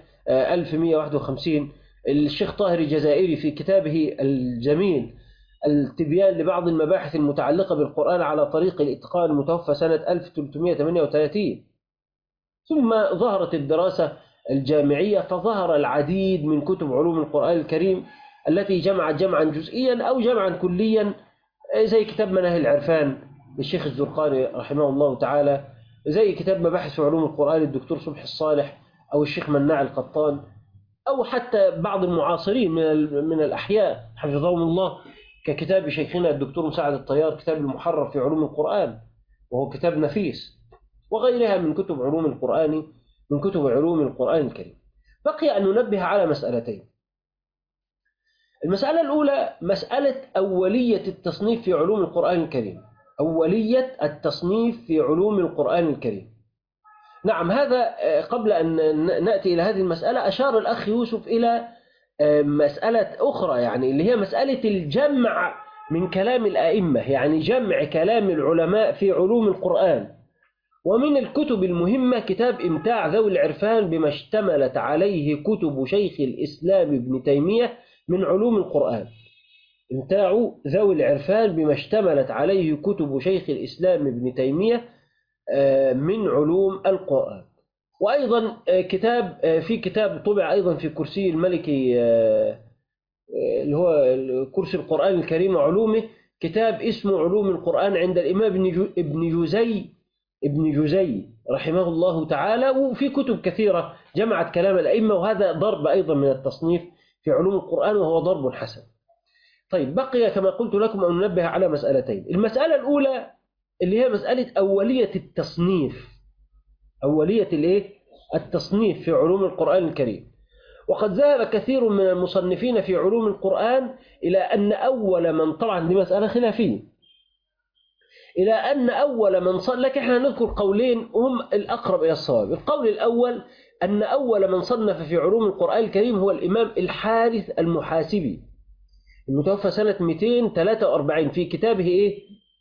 1151. الشيخ طاهر الجزائري في كتابه الجميل التبيان لبعض المباحث المتعلقة بالقرآن على طريق الإتقان المتوفى سنة 1338. ثم ظهرت الدراسة الجامعية، فظهر العديد من كتب علوم القرآن الكريم التي جمعت جمعا جزئيا أو جمعا كليا، زي كتاب مناهي العرفان للشيخ الزرقاني رحمه الله تعالى، زي كتاب مباحث في علوم القرآن للدكتور صبحي الصالح أو الشيخ مناع القطان، أو حتى بعض المعاصرين من الأحياء حفظهم الله، ككتاب شيخنا الدكتور مساعد الطيار كتاب المحرر في علوم القرآن، وهو كتاب نفيس، وغيرها من كتب علوم القرآن الكريم. بقي أن ننبه على مسألتين. المسألة الأولى مسألة أولية التصنيف في علوم القرآن الكريم، أولية التصنيف في علوم القرآن الكريم. نعم، هذا قبل أن نأتي إلى هذه المسألة أشار الأخ يوسف إلى مسألة أخرى، يعني اللي هي مسألة الجمع من كلام الأئمة، يعني جمع كلام العلماء في علوم القرآن. ومن الكتب المهمة كتاب إمتاع ذوي العرفان بما اشتملت عليه كتب شيخ الإسلام ابن تيمية من علوم القرآن. إمتاع ذوي العرفان بما اشتملت عليه كتب شيخ الإسلام ابن تيمية من علوم القرآن. وأيضا في كتاب طبع أيضا في كرسي الملكي اللي هو كرسي القرآن الكريم وعلومه، كتاب اسمه علوم القرآن عند الإمام ابن جزي رحمه الله تعالى. وفي كتب كثيرة جمعت كلام الأئمة، وهذا ضرب أيضا من التصنيف في علوم القرآن، وهو ضرب حسن. طيب، بقي كما قلت لكم أن ننبه على مسألتين. المسألة الأولى اللي هي مسألة أولية التصنيف، التصنيف في علوم القرآن الكريم. وقد ذهب كثير من المصنفين في علوم القرآن إلى أن أول من، طبعا دي مسألة خلافية، إلى أن أول من لكن احنا نذكر قولين هم الأقرب إلى الصواب. القول الأول أن أول من صنف في علوم القرآن الكريم هو الإمام الحارث المحاسبي المتوفى سنة 243 في كتابه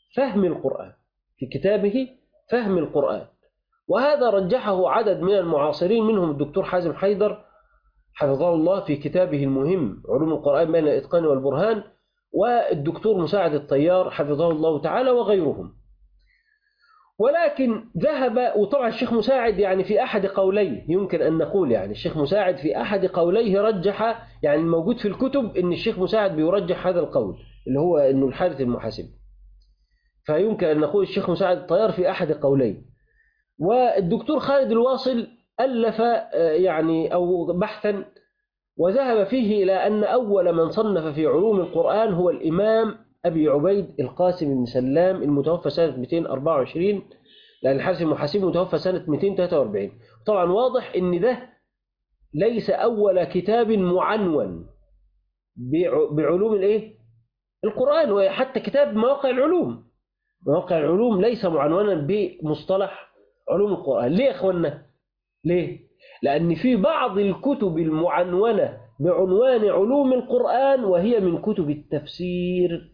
فهم القرآن. وهذا رجحه عدد من المعاصرين، منهم الدكتور حازم حيدر حفظه الله في كتابه المهم علوم القرآن بين الإتقان والبرهان، والدكتور مساعد الطيار حفظه الله تعالى وغيرهم. ولكن ذهب، وطبعا الشيخ مساعد يعني في أحد قوليه، يمكن أن نقول يعني الشيخ مساعد في أحد قوليه رجح، يعني الموجود في الكتب أن الشيخ مساعد بيرجح هذا القول اللي هو أنه الحارث المحاسب، فيمكن أن نقول الشيخ مساعد الطيار في أحد قوليه. والدكتور خالد الواصل ألف يعني أو بحثا وذهب فيه إلى أن أول من صنف في علوم القرآن هو الإمام أبي عبيد القاسم بن سلام المتوفى سنة 224، لأن الحارث المحاسبي متوفى سنة 243. طبعا واضح أن ده ليس أول كتاب معنون بعلوم الإيه؟ القرآن، وحتى كتاب مواقع العلوم، مواقع العلوم ليس معنونا بمصطلح علوم القرآن. ليه يا أخوانا؟ ليه؟ لأن في بعض الكتب المعنونة بعنوان علوم القرآن وهي من كتب التفسير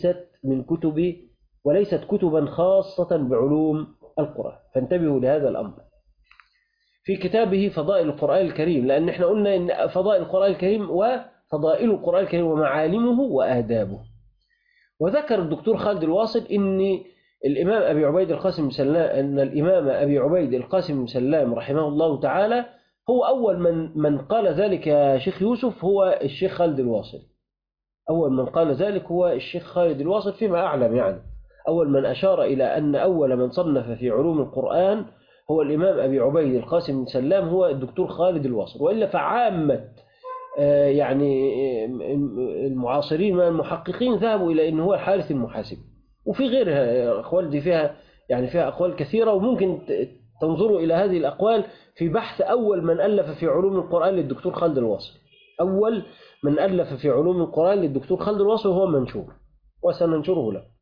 وليست كتبا خاصة بعلوم القرآن، فانتبهوا لهذا الأمر. في كتابه فضائل القرآن الكريم، لأن احنا قلنا إن فضائل القرآن الكريم وفضائل القرآن الكريم ومعالمه وآدابه. وذكر الدكتور خالد الواصل إن الإمام أبي عبيد القاسم بن سلام، أن الإمام أبي عبيد القاسم بن سلام رحمه الله تعالى هو أول من قال ذلك يا شيخ يوسف، هو الشيخ خالد الواصل. أول من قال ذلك هو الشيخ خالد الواصل فيما أعلم، يعني أول من أشار إلى أن أول من صنف في علوم القرآن هو الإمام أبي عبيد القاسم بن سلام هو الدكتور خالد الواصل. وإلا فعامة يعني المعاصرين من المحققين ذهبوا إلى أنه هو الحارث المحاسبي، وفي غيرها أقوال دي فيها أقوال كثيرة، وممكن تنظروا إلى هذه الأقوال في بحث أول من ألف في علوم القرآن للدكتور خالد الواصل. أول من ألف في علوم القرآن للدكتور خالد الواصل وهو منشور وسننشره له.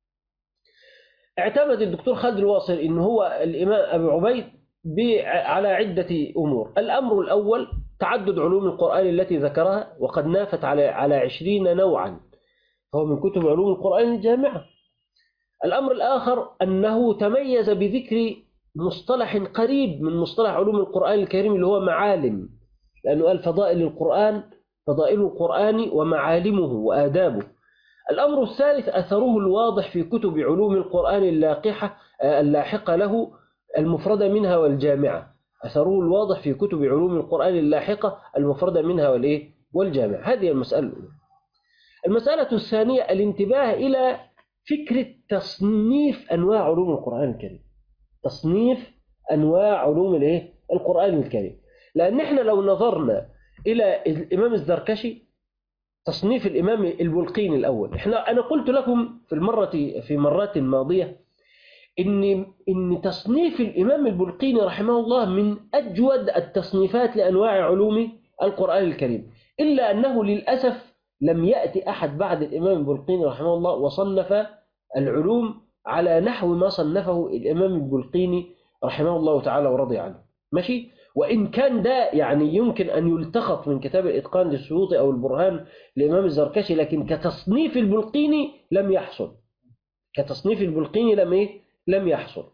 اعتمد الدكتور خالد الواصل إن هو الإمام أبي عبيد على عدة أمور. الأمر الأول تعدد علوم القرآن التي ذكرها، وقد نافت على 20 نوعا، فهو من كتب علوم القرآن الجامعة. الأمر الآخر أنه تميز بذكر مصطلح قريب من مصطلح علوم القرآن الكريم اللي هو معالم، لأنه قال فضائل القرآن ومعالمه وآدابه. الأمر الثالث أثره الواضح في كتب علوم القرآن اللاحقة له، المفردة منها والجامعة. أثره الواضح في كتب علوم القرآن اللاحقة المفردة منها والجامعة. هذه المسألة الأولى. المسألة الثانية الانتباه إلى فكرة تصنيف أنواع علوم القرآن الكريم، تصنيف أنواع علوم القرآن الكريم. لأن احنا لو نظرنا إلى الإمام الزركشي، تصنيف الإمام البلقيني الأول، أنا قلت لكم في مرات ماضية إن تصنيف الإمام البلقيني رحمه الله من أجود التصنيفات لأنواع علوم القرآن الكريم، إلا أنه للأسف لم يأتي أحد بعد الإمام البلقيني رحمه الله وصنف العلوم على نحو ما صنفه الإمام البلقيني رحمه الله تعالى ورضي عنه. ماشي؟ وإن كان ده يعني يمكن أن يلتقط من كتاب الإتقان للسيوطي أو البرهان للإمام الزركشي، لكن كتصنيف البلقيني لم يحصل. لم يحصل.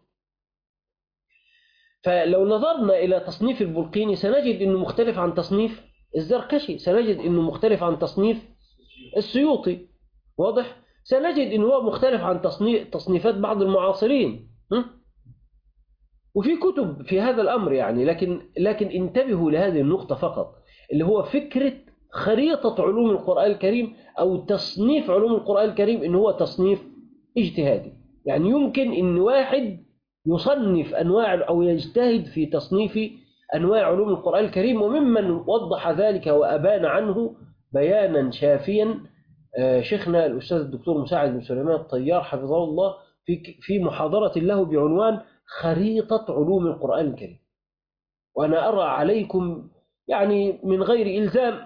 فلو نظرنا إلى تصنيف البلقيني سنجد أنه مختلف عن تصنيف الزركشي، سنجد أنه مختلف عن تصنيف السيوطي، واضح؟ سنجد أنه هو مختلف عن تصنيفات بعض المعاصرين، وفي كتب في هذا الأمر يعني. لكن انتبهوا لهذه النقطة فقط، اللي هو فكرة خريطة علوم القرآن الكريم أو تصنيف علوم القرآن الكريم، إن هو تصنيف اجتهادي. يعني يمكن إن واحد يصنف أنواع أو يجتهد في تصنيف أنواع علوم القرآن الكريم، وممن وضح ذلك وأبان عنه بيانا شافيا شيخنا الأستاذ الدكتور مساعد بن سليمان الطيار حفظه الله في محاضرة له بعنوان خريطة علوم القرآن الكريم. وأنا أرى عليكم يعني من غير إلزام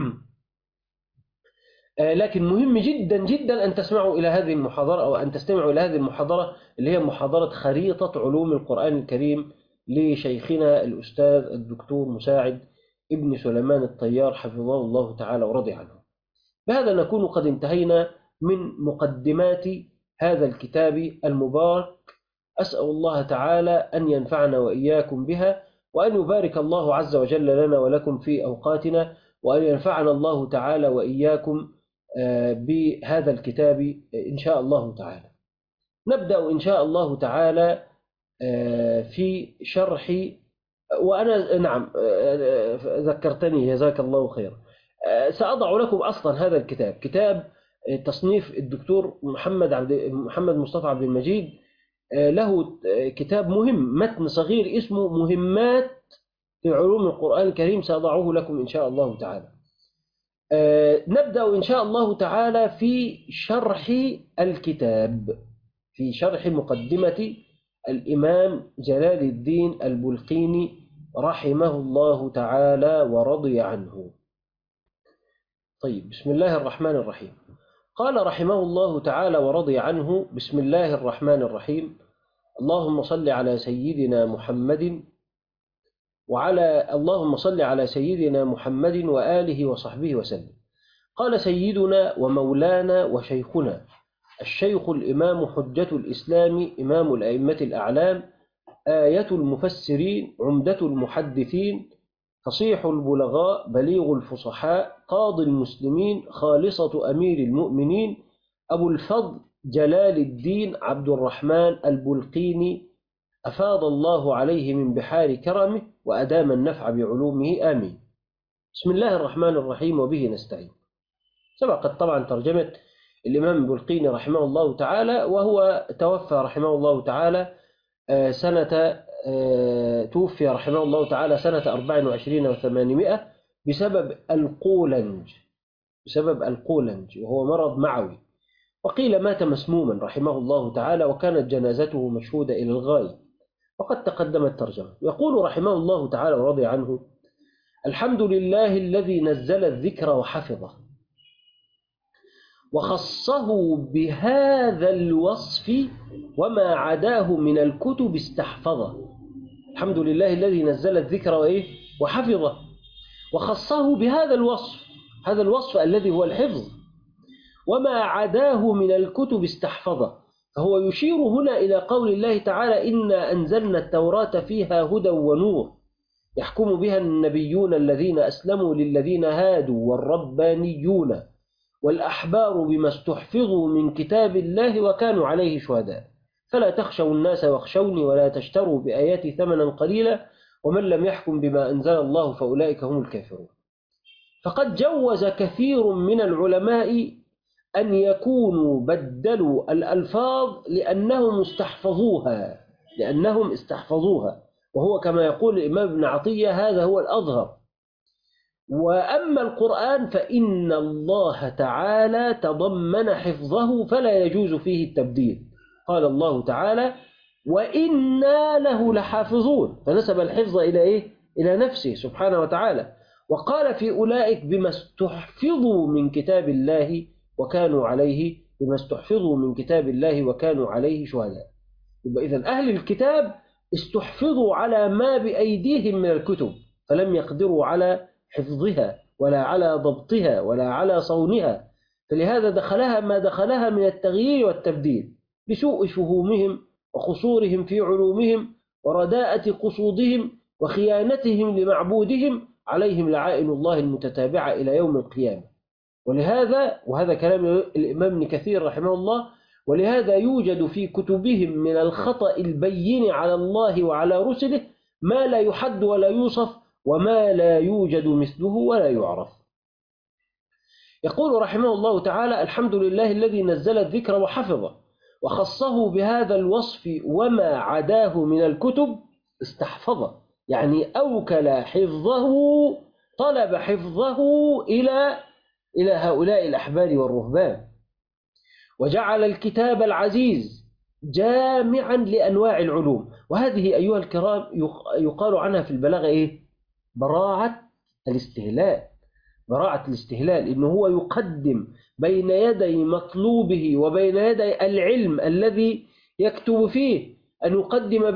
لكن مهم جدا جدا أن تسمعوا إلى هذه المحاضرة، أو أن تستمعوا إلى هذه المحاضرة اللي هي محاضرة خريطة علوم القرآن الكريم لشيخنا الأستاذ الدكتور مساعد ابن سليمان الطيار حفظه الله تعالى ورضي عنه. بهذا نكون قد انتهينا من مقدمات هذا الكتاب المبارك. أسأل الله تعالى أن ينفعنا وإياكم بها، وأن يبارك الله عز وجل لنا ولكم في أوقاتنا، وأن ينفعنا الله تعالى وإياكم بهذا الكتاب إن شاء الله تعالى. نبدأ إن شاء الله تعالى في شرح، وأنا نعم ذكرتني جزاك الله خير، سأضع لكم أصلا هذا الكتاب، كتاب تصنيف الدكتور محمد مصطفى عبد المجيد، له كتاب مهم، متن صغير اسمه مهمات في علوم القرآن الكريم سأضعه لكم إن شاء الله تعالى. نبدأ إن شاء الله تعالى في شرح الكتاب، في شرح مقدمة الإمام جلال الدين البلقيني رحمه الله تعالى ورضي عنه. طيب، بسم الله الرحمن الرحيم. قال رحمه الله تعالى ورضي عنه: بسم الله الرحمن الرحيم. اللهم صل على سيدنا محمد وآله وصحبه وسلم. قال سيدنا ومولانا وشيخنا الشيخ الإمام حجة الإسلام إمام الأئمة الأعلام آية المفسرين عمدة المحدثين فصيح البلغاء بليغ الفصحاء قاضي المسلمين خالصة أمير المؤمنين أبو الفضل جلال الدين عبد الرحمن البلقيني أفاض الله عليه من بحار كرمه وأدام النفع بعلومه آمين. بسم الله الرحمن الرحيم وبه نستعين. سبقت طبعا ترجمة الإمام البلقيني رحمه الله تعالى، وهو توفى رحمه الله تعالى توفي رحمه الله تعالى سنة 24 و800 بسبب القولنج وهو مرض معوي، وقيل مات مسموما رحمه الله تعالى، وكانت جنازته مشهودة إلى الغاية، وقد تقدمت ترجمة. يقول رحمه الله تعالى ورضي عنه: الحمد لله الذي نزل الذكر وحفظه وخصه بهذا الوصف وما عداه من الكتب استحفظه. الحمد لله الذي نزل الذكر وحفظه وخصه بهذا الوصف، هذا الوصف الذي هو الحفظ، وما عداه من الكتب استحفظه. فهو يشير هنا إلى قول الله تعالى: إنا أنزلنا التوراة فيها هدى ونور يحكم بها النبيون الذين أسلموا للذين هادوا والربانيون والأحبار بما استحفظوا من كتاب الله وكانوا عليه شهداء فلا تخشوا الناس واخشوني ولا تشتروا بآياتي ثمنا قليلا ومن لم يحكم بما أنزل الله فأولئك هم الكافرون. فقد جوز كثير من العلماء أن يكونوا بدلوا الألفاظ لأنهم استحفظوها، وهو كما يقول الإمام ابن عطية هذا هو الأظهر. وأما القرآن فإن الله تعالى تضمن حفظه فلا يجوز فيه التبديل. قال الله تعالى: وإنا له لحافظون، فنسب الحفظ إلى نفسه سبحانه وتعالى. وقال في أولئك بما استحفظوا من كتاب الله وكانوا عليه شهداء. يبقى إذن أهل الكتاب استحفظوا على ما بأيديهم من الكتب فلم يقدروا على حفظها ولا على ضبطها ولا على صونها، فلهذا دخلها ما دخلها من التغيير والتبديل بسوء فهومهم وخصورهم في علومهم ورداءة قصودهم وخيانتهم لمعبودهم، عليهم لعائن الله المتتابعة إلى يوم القيامة. ولهذا، وهذا كلام الإمام ابن كثير رحمه الله، ولهذا يوجد في كتبهم من الخطأ البين على الله وعلى رسله ما لا يحد ولا يوصف وما لا يوجد مثله ولا يعرف. يقول رحمه الله تعالى: الحمد لله الذي نزل الذكر وحفظه وخصه بهذا الوصف وما عداه من الكتب استحفظه، يعني أوكل حفظه، طلب حفظه إلى هؤلاء الأحبار والرهبان. وجعل الكتاب العزيز جامعا لأنواع العلوم. وهذه أيها الكرام يقال عنها في البلاغة براعة الاستهلال، إنه هو يقدم بين يدي مطلوبه وبين يدي العلم الذي يكتب فيه أن يقدم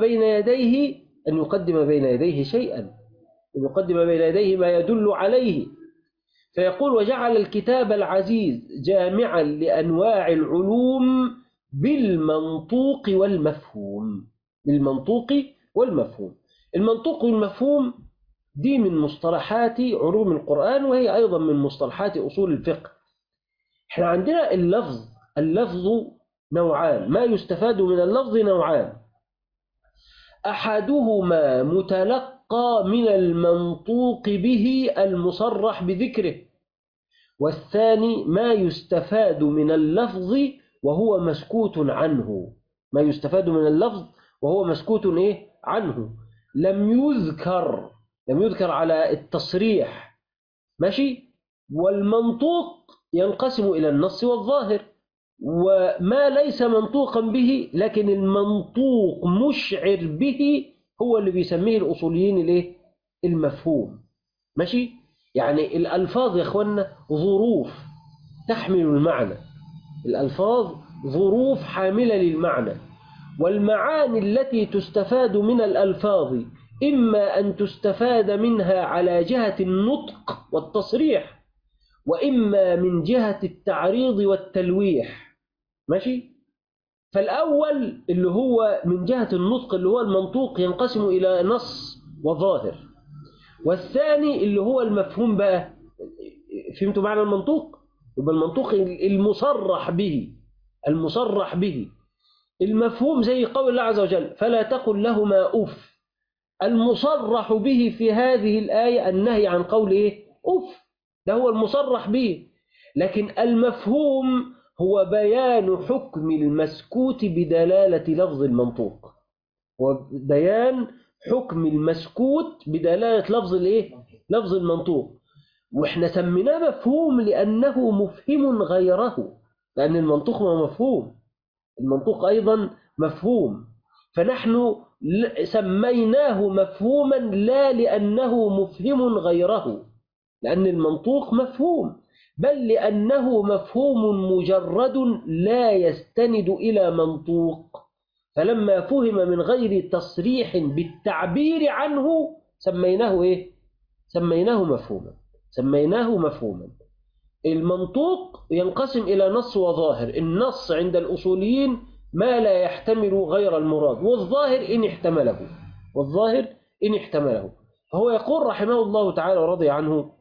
بين يديه شيئا، أن يقدم بين يديه ما يدل عليه. فيقول: وجعل الكتاب العزيز جامعا لأنواع العلوم بالمنطوق والمفهوم. المنطوق والمفهوم دي من مصطلحات علوم القرآن، وهي أيضا من مصطلحات أصول الفقه. احنا عندنا اللفظ نوعان، ما يستفاد من اللفظ نوعان: أحدهما متلقى من المنطوق به المصرح بذكره، والثاني ما يستفاد من اللفظ وهو مسكوت عنه. عنه لم يذكر لم يذكر على التصريح. ماشي. والمنطوق ينقسم إلى النص والظاهر، وما ليس منطوقا به لكن المنطوق مشعر به هو اللي بيسميه الأصوليين الايه؟ المفهوم. ماشي. يعني الألفاظ يا اخوانا ظروف تحمل المعنى، الألفاظ ظروف حاملة للمعنى، والمعاني التي تستفاد من الألفاظ إما أن تستفاد منها على جهة النطق والتصريح، وإما من جهة التعريض والتلويح. ماشي. فالأول اللي هو من جهة النطق اللي هو المنطوق ينقسم إلى نص وظاهر، والثاني اللي هو المفهوم بقى. فهمتوا معنى المنطوق؟ يبقى المنطوق المصرح به، المصرح به. المفهوم زي قول الله عز وجل فلا تقل لهما أف، المصرح به في هذه الآية النهي عن قول إيه؟ أف، ده هو المصرح به. لكن المفهوم هو بيان حكم المسكوت بدلالة لفظ المنطوق، هو بيان حكم المسكوت بدلالة لفظ الإيه؟ لفظ المنطوق. وإحنا سميناه مفهوم لأنه مفهم غيره، لأن المنطوق ما مفهوم، المنطوق أيضا مفهوم. فنحن سميناه مفهوما لا لأنه مفهم غيره، لأن المنطوق مفهوم، بل لأنه مفهوم مجرد لا يستند إلى منطوق، فلما فهم من غير تصريح بالتعبير عنه سميناه إيه؟ سميناه مفهوما، سميناه مفهوما. المنطوق ينقسم إلى نص وظاهر. النص عند الأصوليين ما لا يحتمل غير المراد، والظاهر إن احتمله، والظاهر إن احتمله. فهو يقول رحمه الله تعالى ورضي عنه: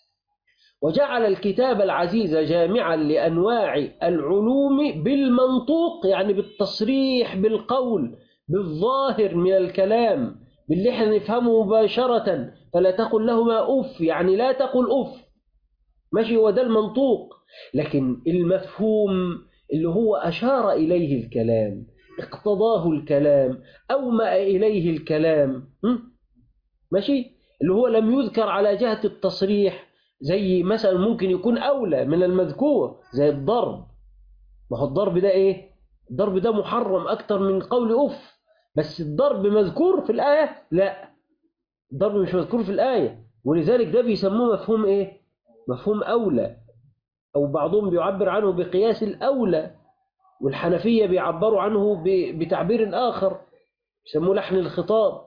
وجعل الكتاب العزيز جامعا لأنواع العلوم بالمنطوق، يعني بالتصريح بالقول، بالظاهر من الكلام، باللي احنا نفهمه مباشرة. فلا تقل لهما أف، يعني لا تقل أف. ماشي، هو ده المنطوق. لكن المفهوم اللي هو أشار إليه الكلام، اقتضاه الكلام، أومأ إليه الكلام. ماشي، اللي هو لم يذكر على جهة التصريح، زي مثلا ممكن يكون أولى من المذكور زي الضرب. ما هو الضرب ده إيه؟ الضرب ده محرم أكتر من قول أف، بس الضرب مذكور في الآية؟ لا، الضرب مش مذكور في الآية، ولذلك ده بيسموه مفهوم إيه؟ مفهوم أولى، أو بعضهم بيعبر عنه بقياس الأولى، والحنفية بيعبروا عنه بتعبير آخر يسموه لحن الخطاب.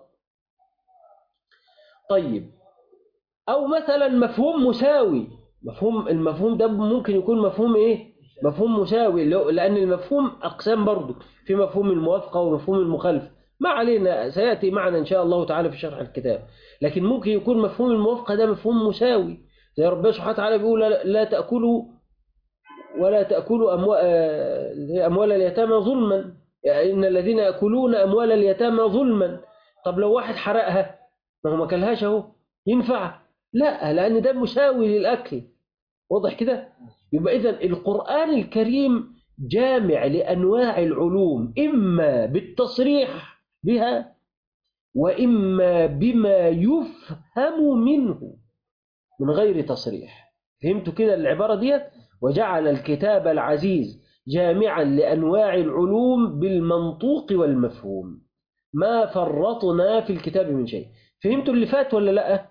طيب، أو مثلا مفهوم مساوي. المفهوم ده ممكن يكون مفهوم إيه؟ مفهوم مساوي، لأن المفهوم أقسام برضه، في مفهوم الموافقة ومفهوم المخالفة. ما علينا، سيأتي معنا إن شاء الله تعالى في شرح الكتاب. لكن ممكن يكون مفهوم الموافقة ده مفهوم مساوي، زي ربنا سبحانه وتعالى بيقول لا تأكلوا ولا تأكلوا أموال اليتامى ظلما، يعني إن الذين يأكلون أموال اليتامى ظلما. طب لو واحد حرقها، ما هو ما كلهاش أهو، ينفع؟ لا، لأن ده مساوي للأكل. واضح كده؟ يبقى إذن القرآن الكريم جامع لأنواع العلوم، إما بالتصريح بها وإما بما يفهم منه من غير تصريح. فهمتوا كده العبارة دي؟ وجعل الكتاب العزيز جامعا لأنواع العلوم بالمنطوق والمفهوم، ما فرطنا في الكتاب من شيء. فهمتوا اللي فات ولا لا؟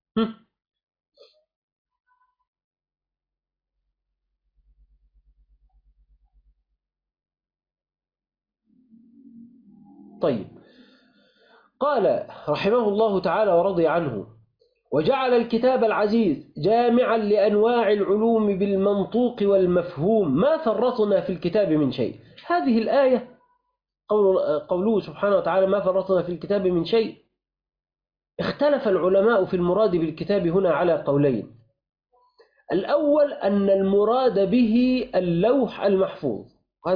طيب، قال رحمه الله تعالى ورضي عنه: وجعل الكتاب العزيز جامعا لأنواع العلوم بالمنطوق والمفهوم، ما فرطنا في الكتاب من شيء. هذه الآية قوله سبحانه وتعالى ما فرطنا في الكتاب من شيء، اختلف العلماء في المراد بالكتاب هنا على قولين. الأول أن المراد به اللوح المحفوظ،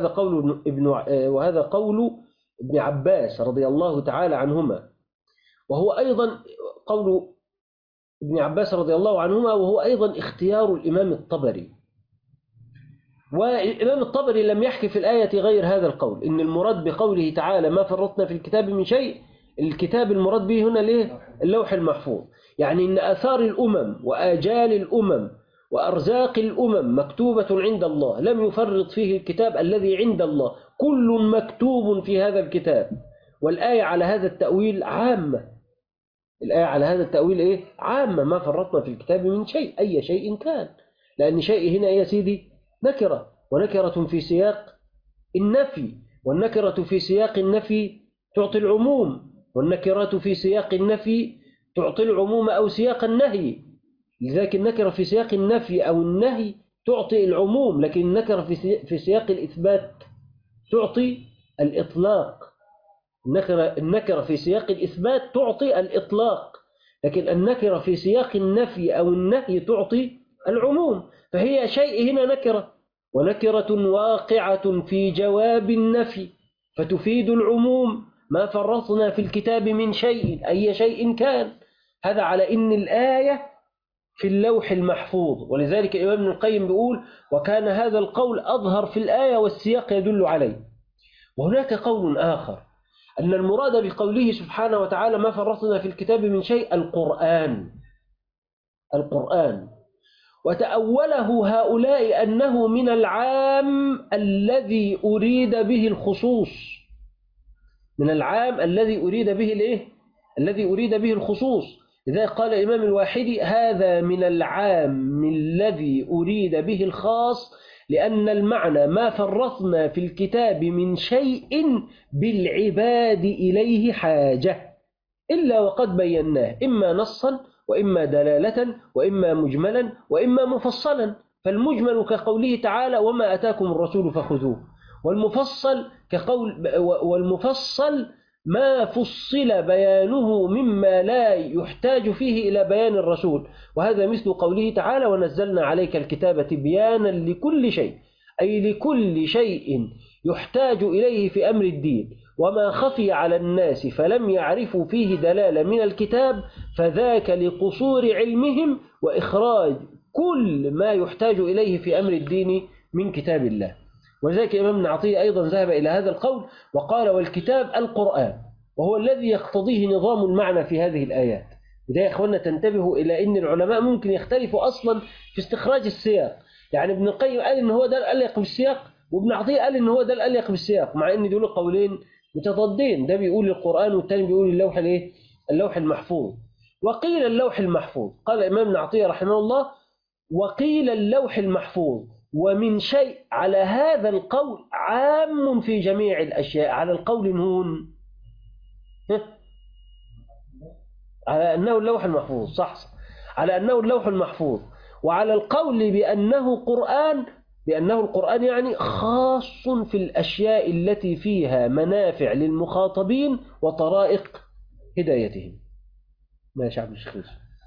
وهذا قول ابن عباس رضي الله تعالى عنهما، وهو أيضا قول ابن عباس رضي الله عنهما، وهو أيضا اختيار الإمام الطبري. والإمام الطبري لم يحكي في الآية غير هذا القول، إن المراد بقوله تعالى ما فرطنا في الكتاب من شيء، الكتاب المراد به هنا ليه؟ اللوح المحفوظ. يعني إن آثار الأمم وآجال الأمم وأرزاق الأمم مكتوبة عند الله، لم يفرط فيه الكتاب الذي عند الله، كل مكتوب في هذا الكتاب. والآية على هذا التأويل عامة. الآية على هذا التأويل إيه؟ عامة، ما فرطنا في الكتاب من شيء، أي شيء كان. لأن شيء هنا يا سيدي نكرة، ونكرة في سياق النفي، والنكرة في سياق النفي تعطي العموم، والنكرات في سياق النفي تعطي العموم أو سياق النهي. لذلك النكرة في سياق النفي أو النهي تعطي العموم، لكن النكرة في سياق الإثبات تعطي الإطلاق. النكرة في سياق الإثبات تعطي الإطلاق، لكن النكرة في سياق النفي أو النهي تعطي العموم. فهي شيء هنا نكرة، ونكرة واقعة في جواب النفي فتفيد العموم، ما فرطنا في الكتاب من شيء، أي شيء كان. هذا على إن الآية في اللوح المحفوظ. ولذلك الإمام ابن القيم بيقول: وكان هذا القول أظهر في الآية والسياق يدل عليه. وهناك قول آخر، أن المراد بقوله سبحانه وتعالى ما فرطنا في الكتاب من شيء القرآن. وتأوله هؤلاء أنه من العام الذي أريد به الخصوص، من العام الذي أريد به الإيه؟ الذي أريد به الخصوص. لذلك قال الإمام الواحدي: هذا من العام الذي أريد به الخاص، لأن المعنى ما فرطنا في الكتاب من شيء بالعباد إليه حاجة إلا وقد بيناه، إما نصا وإما دلالة وإما مجملا وإما مفصلا. فالمجمل كقوله تعالى: وما أتاكم الرسول فخذوه، والمفصل ما فصل بيانه مما لا يحتاج فيه إلى بيان الرسول. وهذا مثل قوله تعالى: ونزلنا عليك الكتاب تبيانا لكل شيء، أي لكل شيء يحتاج إليه في أمر الدين، وما خفي على الناس فلم يعرفوا فيه دلالة من الكتاب، فذاك لقصور علمهم وإخراج كل ما يحتاج إليه في أمر الدين من كتاب الله. ولذلك الإمام ابن عطية أيضا ذهب إلى هذا القول وقال: والكتاب القرآن، وهو الذي يقتضيه نظام المعنى في هذه الآيات. وده يا أخوانا تنتبهوا إلى أن العلماء ممكن يختلفوا أصلا في استخراج السياق. يعني ابن القيم قال إن هو ده الأليق بالسياق، وابن عطية قال إن هو ده الأليق بالسياق، مع إن دول قولين متضادين، ده بيقول القرآن والثاني بيقول اللوح المحفوظ. وقيل اللوح المحفوظ، قال الإمام ابن عطية رحمه الله: وقيل اللوح المحفوظ. ومن شيء على هذا القول عام في جميع الأشياء، على القول هون على أنه اللوح المحفوظ، صح، على أنه اللوح المحفوظ. وعلى القول بأنه القرآن يعني خاص في الأشياء التي فيها منافع للمخاطبين وطرائق هدايتهم. ما يا شعب الشيخ.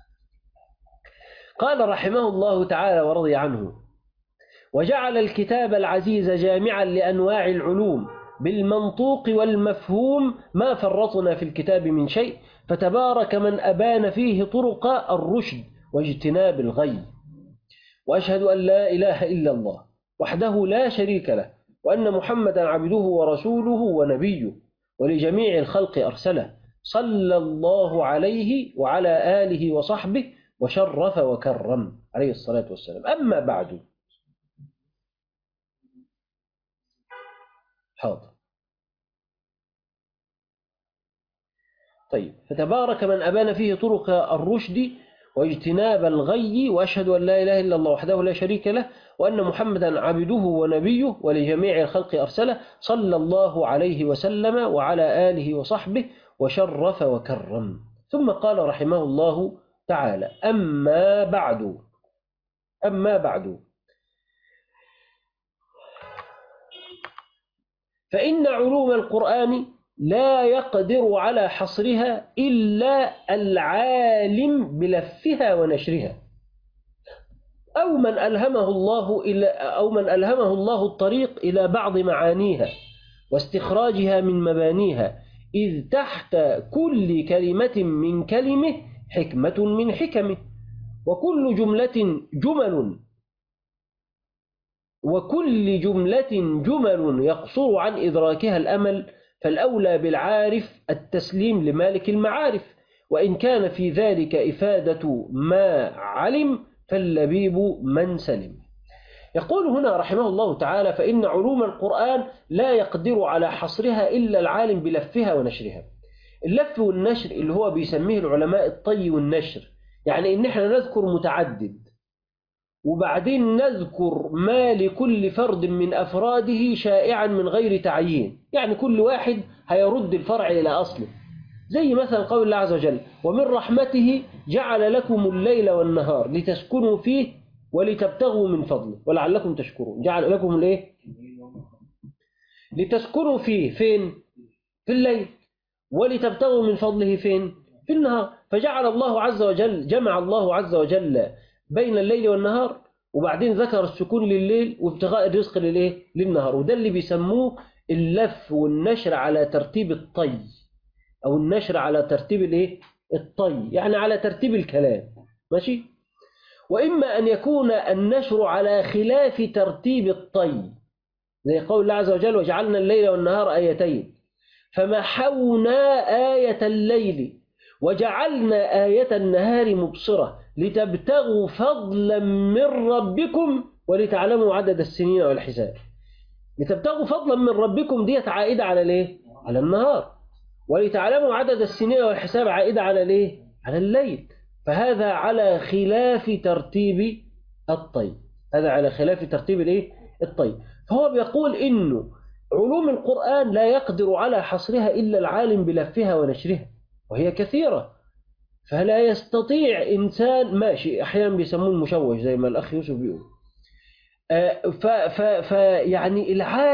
قال رحمه الله تعالى ورضي عنه: وجعل الكتاب العزيز جامعا لأنواع العلوم بالمنطوق والمفهوم، ما فرطنا في الكتاب من شيء، فتبارك من أبان فيه طرق الرشد واجتناب الغي. وأشهد أن لا إله إلا الله وحده لا شريك له، وأن محمدا عبده ورسوله ونبيه، ولجميع الخلق أرسله، صلى الله عليه وعلى آله وصحبه وشرف وكرم عليه الصلاة والسلام. أما بعد. حاضر. طيب، فتبارك من أبان فيه طرق الرشد واجتناب الغي، وأشهد أن لا إله إلا الله وحده لا شريك له، وأن محمدا عبده ونبيه، ولجميع الخلق أرسله، صلى الله عليه وسلم وعلى آله وصحبه وشرف وكرم. ثم قال رحمه الله تعالى: أما بعد، فإن علوم القرآن لا يقدر على حصرها إلا العالم بلفها ونشرها، أو من ألهمه الله الطريق إلى بعض معانيها واستخراجها من مبانيها، إذ تحت كل كلمة من كلمه حكمة من حكمه، وكل جملة جمل يقصر عن إدراكها الأمل، فالأولى بالعارف التسليم لمالك المعارف، وإن كان في ذلك إفادة ما علم فاللبيب من سلم. يقول هنا رحمه الله تعالى: فإن علوم القرآن لا يقدر على حصرها إلا العالم بلفها ونشرها. اللف والنشر اللي هو بيسميه العلماء الطي والنشر، يعني إن احنا نذكر متعدد وبعدين نذكر ما لكل فرد من أفراده شائعا من غير تعيين، يعني كل واحد هيرد الفرع إلى أصله، زي مثلا قول الله عز وجل: ومن رحمته جعل لكم الليل والنهار لتسكنوا فيه ولتبتغوا من فضله ولعلكم تشكرون. جعل لكم الايه؟ لتسكنوا فيه فين؟ في الليل. ولتبتغوا من فضله فين؟ في النهار. فجعل الله عز وجل، جمع الله عز وجل بين الليل والنهار، وبعدين ذكر السكون لليل وابتغاء الرزق للايه؟ للنهار. وده اللي بيسموه اللف والنشر على ترتيب الطي، او النشر على ترتيب الايه؟ الطي، يعني على ترتيب الكلام. ماشي. واما ان يكون النشر على خلاف ترتيب الطي، زي قول الله عز وجل: وجعلنا الليل والنهار آيتين فمحونا آية الليل وجعلنا آية النهار مبصرة لتبتغوا فضلا من ربكم ولتعلموا عدد السنين والحساب. لتبتغوا فضلا من ربكم ديت عائدة على الايه؟ على النهار. ولتعلموا عدد السنين والحساب عائدة على الايه؟ على الليل. فهذا على خلاف ترتيب الطي، هذا على خلاف ترتيب الايه؟ الطي. فهو بيقول إنه علوم القرآن لا يقدر على حصرها إلا العالم بلفها ونشرها، وهي كثيرة، فلا يستطيع إنسان، ماشي أحيانا بيسموه المشوش زي ما الأخ يوسف بيقول، فيعني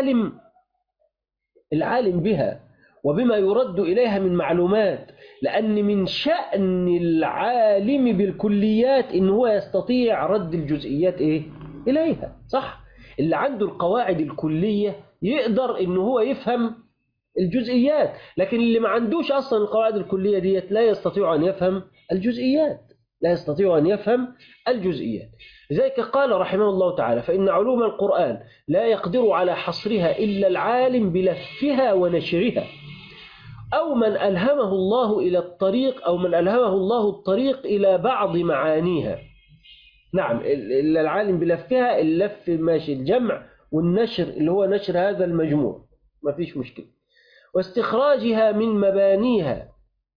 العالم بها وبما يرد إليها من معلومات، لأن من شأن العالم بالكليات إن هو يستطيع رد الجزئيات إيه؟ إليها، صح؟ اللي عنده القواعد الكلية يقدر إن هو يفهم الجزئيات، لكن اللي ما عندوش أصلا القواعد الكلية ديت لا يستطيع أن يفهم الجزئيات، لا يستطيع أن يفهم الجزئيات. لذلك قال رحمه الله تعالى: فإن علوم القرآن لا يقدر على حصرها إلا العالم بلفها ونشرها، أو من ألهمه الله إلى الطريق، أو من ألهمه الله الطريق إلى بعض معانيها. نعم، إلا العالم بلفها، اللف ماشي الجمع، والنشر اللي هو نشر هذا المجموع، ما فيش مشكلة. واستخراجها من مبانيها،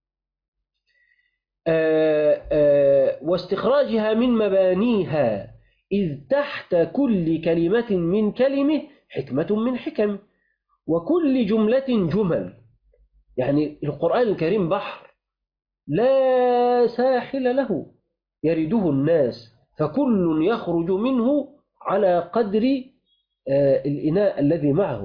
واستخراجها من مبانيها، إذ تحت كل كلمة من كلمة حكمة من حكم، وكل جملة جمل. يعني القرآن الكريم بحر لا ساحل له يرده الناس، فكل يخرج منه على قدر الإناء الذي معه.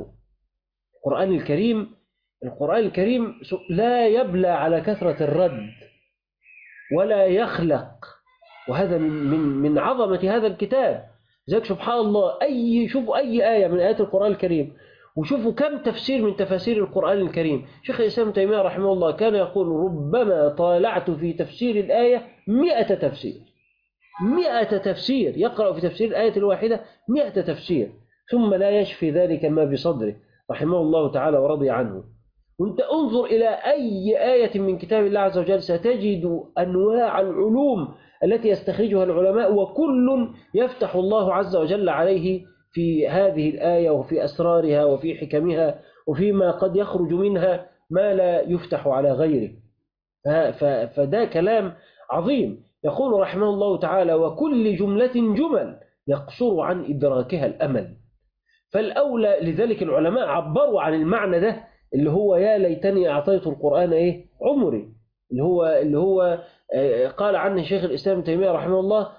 القرآن الكريم لا يبلى على كثرة الرد ولا يخلق، وهذا من عظمة هذا الكتاب. ذلك سبحان الله، شوفوا أي آية من آيات القرآن الكريم وشوفوا كم تفسير من تفاسير القرآن الكريم. شيخ الإسلام تيمية رحمه الله كان يقول: ربما طالعت في تفسير الآية 100 تفسير، 100 تفسير، يقرأ في تفسير الآية الواحدة 100 تفسير، ثم لا يشفي ذلك ما بصدره رحمه الله تعالى ورضي عنه. وانت انظر إلى أي آية من كتاب الله عز وجل ستجد أنواع العلوم التي يستخرجها العلماء، وكل يفتح الله عز وجل عليه في هذه الآية وفي أسرارها وفي حكمها وفيما قد يخرج منها ما لا يفتح على غيره. فده كلام عظيم. يقول رحمه الله تعالى: وكل جملة جمل يقصر عن إدراكها الأمل. فالأولى، لذلك العلماء عبروا عن المعنى ده اللي هو يا ليتني أعطيت القرآن عمري، اللي هو قال عنه شيخ الإسلام تيمية رحمه الله: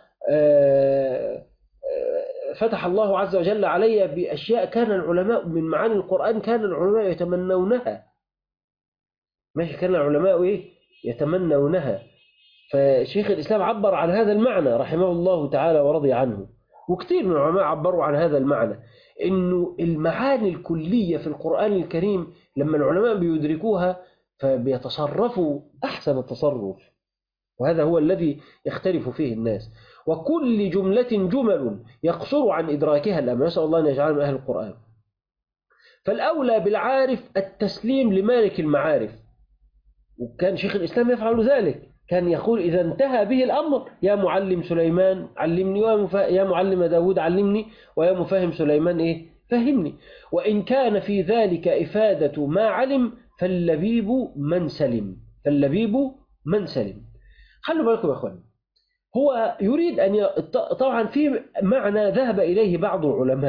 فتح الله عز وجل علي بأشياء كان العلماء من معاني القرآن كان العلماء يتمنونها. ماشي، كان العلماء يتمنونها. فشيخ الإسلام عبر عن هذا المعنى رحمه الله تعالى ورضي عنه، وكثير من العلماء عبروا عن هذا المعنى، إنه المعاني الكلية في القرآن الكريم لما العلماء بيدركوها فبيتصرفوا أحسن التصرف، وهذا هو الذي يختلف فيه الناس. وكل جملة جمل يقصر عن إدراكها الأمل. نسأل الله أن يجعلنا من أهل القرآن. فالأولى بالعارف التسليم لمالك المعارف. وكان شيخ الإسلام يفعل ذلك، كان يقول إذا انتهى به الأمر: يا معلم سليمان علمني، يا معلم داود علمني، ويا مفهم سليمان فهمني. وإن كان في ذلك إفادة ما علم فاللبيب من سلم، فاللبيب من سلم. خلوا بالكم يا أخوان، هو يريد طبعا في معنى ذهب إليه بعض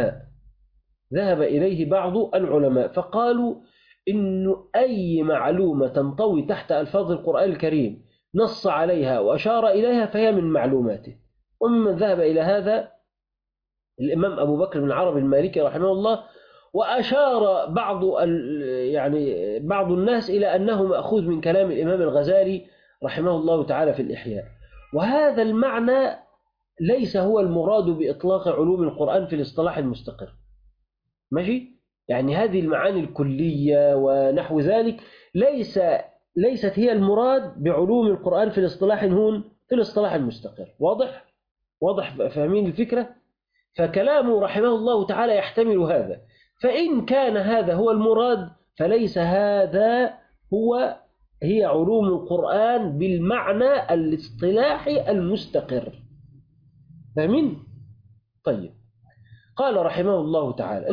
العلماء فقالوا إنه أي معلومة تنطوي تحت ألفاظ القرآن الكريم نص عليها وأشار إليها فهي من معلوماته. وممن ذهب إلى هذا الإمام أبو بكر بن عربي المالكي رحمه الله، وأشار بعض الناس إلى أنه مأخوذ من كلام الإمام الغزالي رحمه الله تعالى في الإحياء. وهذا المعنى ليس هو المراد بإطلاق علوم القرآن في الاصطلاح المستقر، ماشي؟ يعني هذه المعاني الكلية ونحو ذلك ليست هي المراد بعلوم القرآن في الاصطلاح هون في الاصطلاح المستقر. واضح فاهمين الفكرة؟ فكلامه رحمه الله تعالى يحتمل هذا. فإن كان هذا هو المراد فليس هذا هي علوم القرآن بالمعنى الاصطلاحي المستقر. فاهمين؟ طيب، قال رحمه الله تعالى: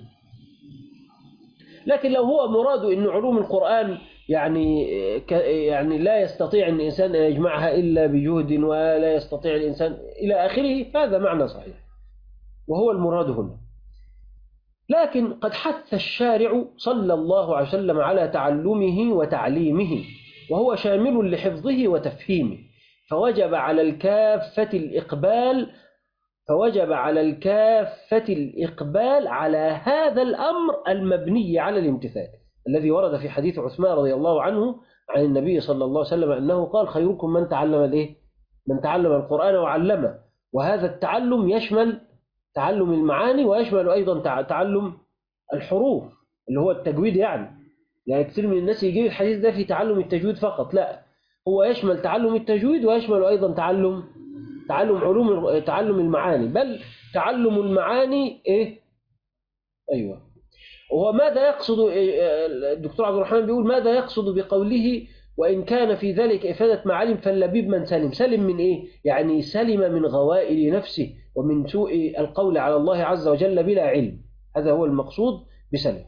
لكن لو هو مراد إن علوم القرآن يعني لا يستطيع الإنسان أن يجمعها إلا بجهد، ولا يستطيع الإنسان إلى آخره، فهذا معنى صحيح وهو المراد هنا. لكن قد حث الشارع صلى الله عليه وسلم على تعلمه وتعليمه، وهو شامل لحفظه وتفهيمه، فوجب على الكافة الإقبال على هذا الأمر المبني على الامتثال، الذي ورد في حديث عثمان رضي الله عنه عن النبي صلى الله عليه وسلم أنه قال: خيركم من تعلم القرآن وعلمه. وهذا التعلم يشمل تعلم المعاني، ويشمل أيضا تعلم الحروف اللي هو التجويد. يعني كثير من الناس يجيب الحديث ده في تعلم التجويد فقط، لا، هو يشمل تعلم التجويد ويشمل أيضا تعلم المعاني، بل تعلم المعاني أيوة. وهو ماذا يقصد الدكتور عبد الرحمن بيقول ماذا يقصد بقوله: وإن كان في ذلك إفادة ما علم فاللبيب من سلم؟ سلم من يعني سلم من غوائل نفسه ومن سوء القول على الله عز وجل بلا علم. هذا هو المقصود بسلم.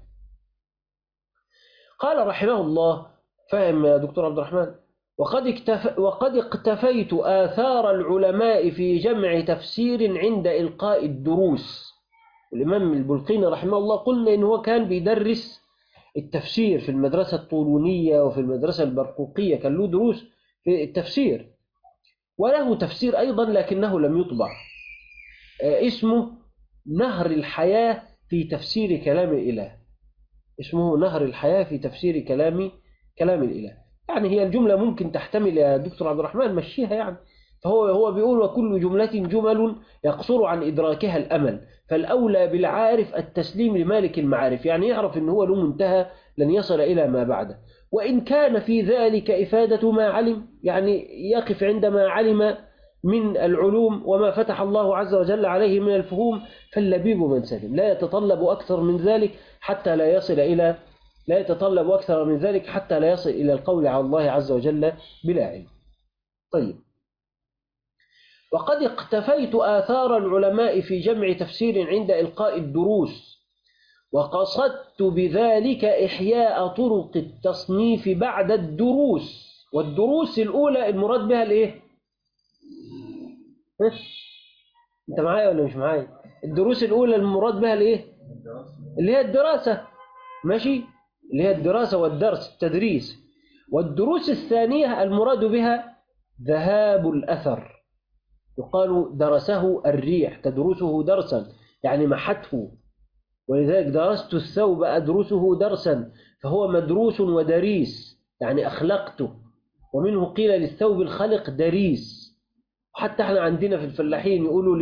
قال رحمه الله: فهم يا دكتور عبد الرحمن: وقد اقتفيت آثار العلماء في جمع تفسير عند إلقاء الدروس. الإمام البلقيني رحمه الله قلنا إن هو كان بيدرس التفسير في المدرسة الطولونية وفي المدرسة البرقوقية، كان له دروس في التفسير، وله تفسير أيضا لكنه لم يطبع، اسمه نهر الحياة في تفسير كلام الإله. اسمه نهر الحياة في تفسير كلام الإله. يعني هي الجملة ممكن تحتمل يا دكتور عبد الرحمن مشيها فهو بيقول: وكل جملة جمل يقصر عن إدراكها الأمل، فالأولى بالعارف التسليم لمالك المعارف، يعني يعرف أنه هو له منتهى لن يصل إلى ما بعده. وإن كان في ذلك إفادة ما علم، يعني يقف عندما علم من العلوم وما فتح الله عز وجل عليه من الفهوم، فاللبيب من سلم، لا يتطلب أكثر من ذلك حتى لا يصل إلى القول على الله عز وجل بلا علم. طيب، وقد اقتفيت آثار العلماء في جمع تفسير عند إلقاء الدروس، وقصدت بذلك إحياء طرق التصنيف بعد الدروس. والدروس الأولى المراد بها أنت معايا ولا مش معايا؟ الدروس الأولى المراد بها اللي هي الدراسة، ماشي، اللي هي الدراسة والدرس، التدريس. والدروس الثانية المراد بها ذهاب الأثر، يقال درسه الريح، تدرسه درسا يعني محته، ولذلك درست الثوب أدرسه درسا، فهو مدروس ودريس يعني أخلقته. ومنه قيل للثوب الخلق دريس. حتى احنا عندنا في الفلاحين يقولوا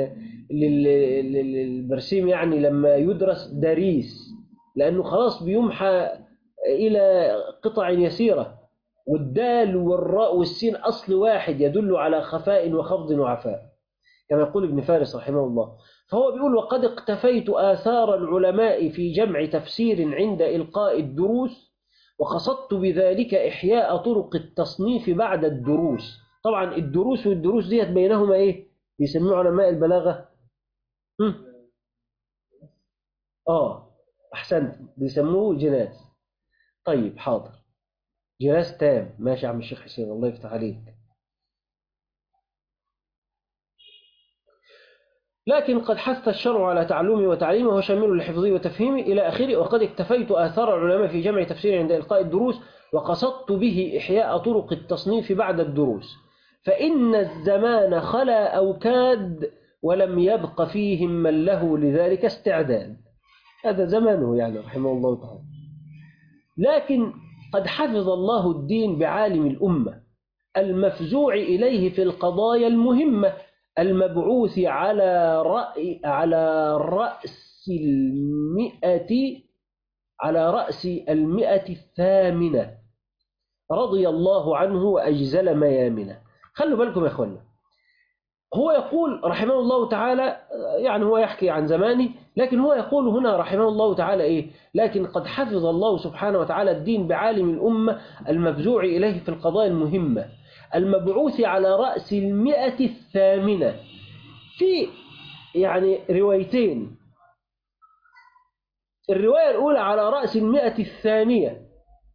للبرسيم يعني لما يدرس دريس، لأنه خلاص بيمحى إلى قطع يسيرة، والدال والراء والسين أصل واحد يدل على خفاء وخفض وعفاء. كما يقول ابن فارس رحمه الله. فهو بيقول: وقد اقتفيت آثار العلماء في جمع تفسير عند إلقاء الدروس، وقصدت بذلك إحياء طرق التصنيف بعد الدروس. طبعا الدروس والدروس ديت بينهما إيه؟ بيسموه علماء البلاغة أحسنت، بيسموه جناس. طيب حاضر، جناس تام، ماشي يا عم الشيخ حسين، الله يفتح عليك. لكن قد حث الشرع على تعلمه وتعليمه وشمله لحفظه وتفهيمه إلى آخره. وقد اكتفيت آثار العلماء في جمع تفسير عند إلقاء الدروس، وقصدت به إحياء طرق التصنيف بعد الدروس، فإن الزمان خلا أو كاد، ولم يبق فيهم من له لذلك استعداد. هذا زمانه يعني رحمه الله تعالى. لكن قد حفظ الله الدين بعالم الأمة المفزوع إليه في القضايا المهمة، المبعوث على رأس المئة الثامنة، رضي الله عنه وأجزل ميامنه. خلوا بالكم يا أخوانا، هو يقول رحمه الله تعالى، يعني هو يحكي عن زمانه، لكن هو يقول هنا رحمه الله تعالى إيه؟ لكن قد حفظ الله سبحانه وتعالى الدين بعالم الأمة المفزوع إليه في القضايا المهمة، المبعوث على رأس المئة الثامنة. في يعني روايتين، الرواية الأولى على رأس المئة الثانية،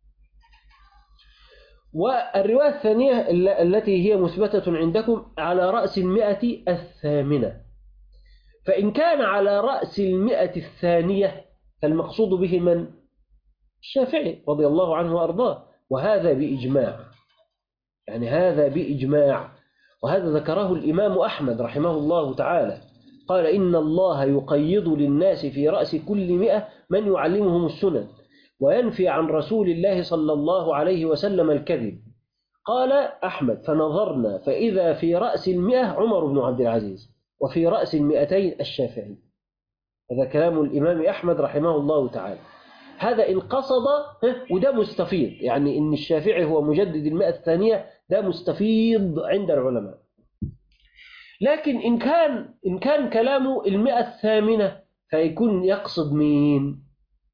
والرواية الثانية التي هي مثبتة عندكم على رأس المئة الثامنة. فإن كان على رأس المئة الثانية فالمقصود به من؟ الشافعي رضي الله عنه وأرضاه، وهذا بإجماع، يعني هذا بإجماع. وهذا ذكره الإمام أحمد رحمه الله تعالى، قال: إن الله يقيض للناس في رأس كل 100 من يعلمهم السنن، وينفي عن رسول الله صلى الله عليه وسلم الكذب. قال أحمد: فنظرنا فإذا في رأس 100 عمر بن عبد العزيز، وفي رأس 200 الشافعي. هذا كلام الإمام أحمد رحمه الله تعالى. هذا إن قصد، وده مستفيض، يعني إن الشافعي هو مجدد 100 الثانية، ده مستفيض عند العلماء. لكن إن كان كلامه 100 الثامنة فيكون يقصد مين؟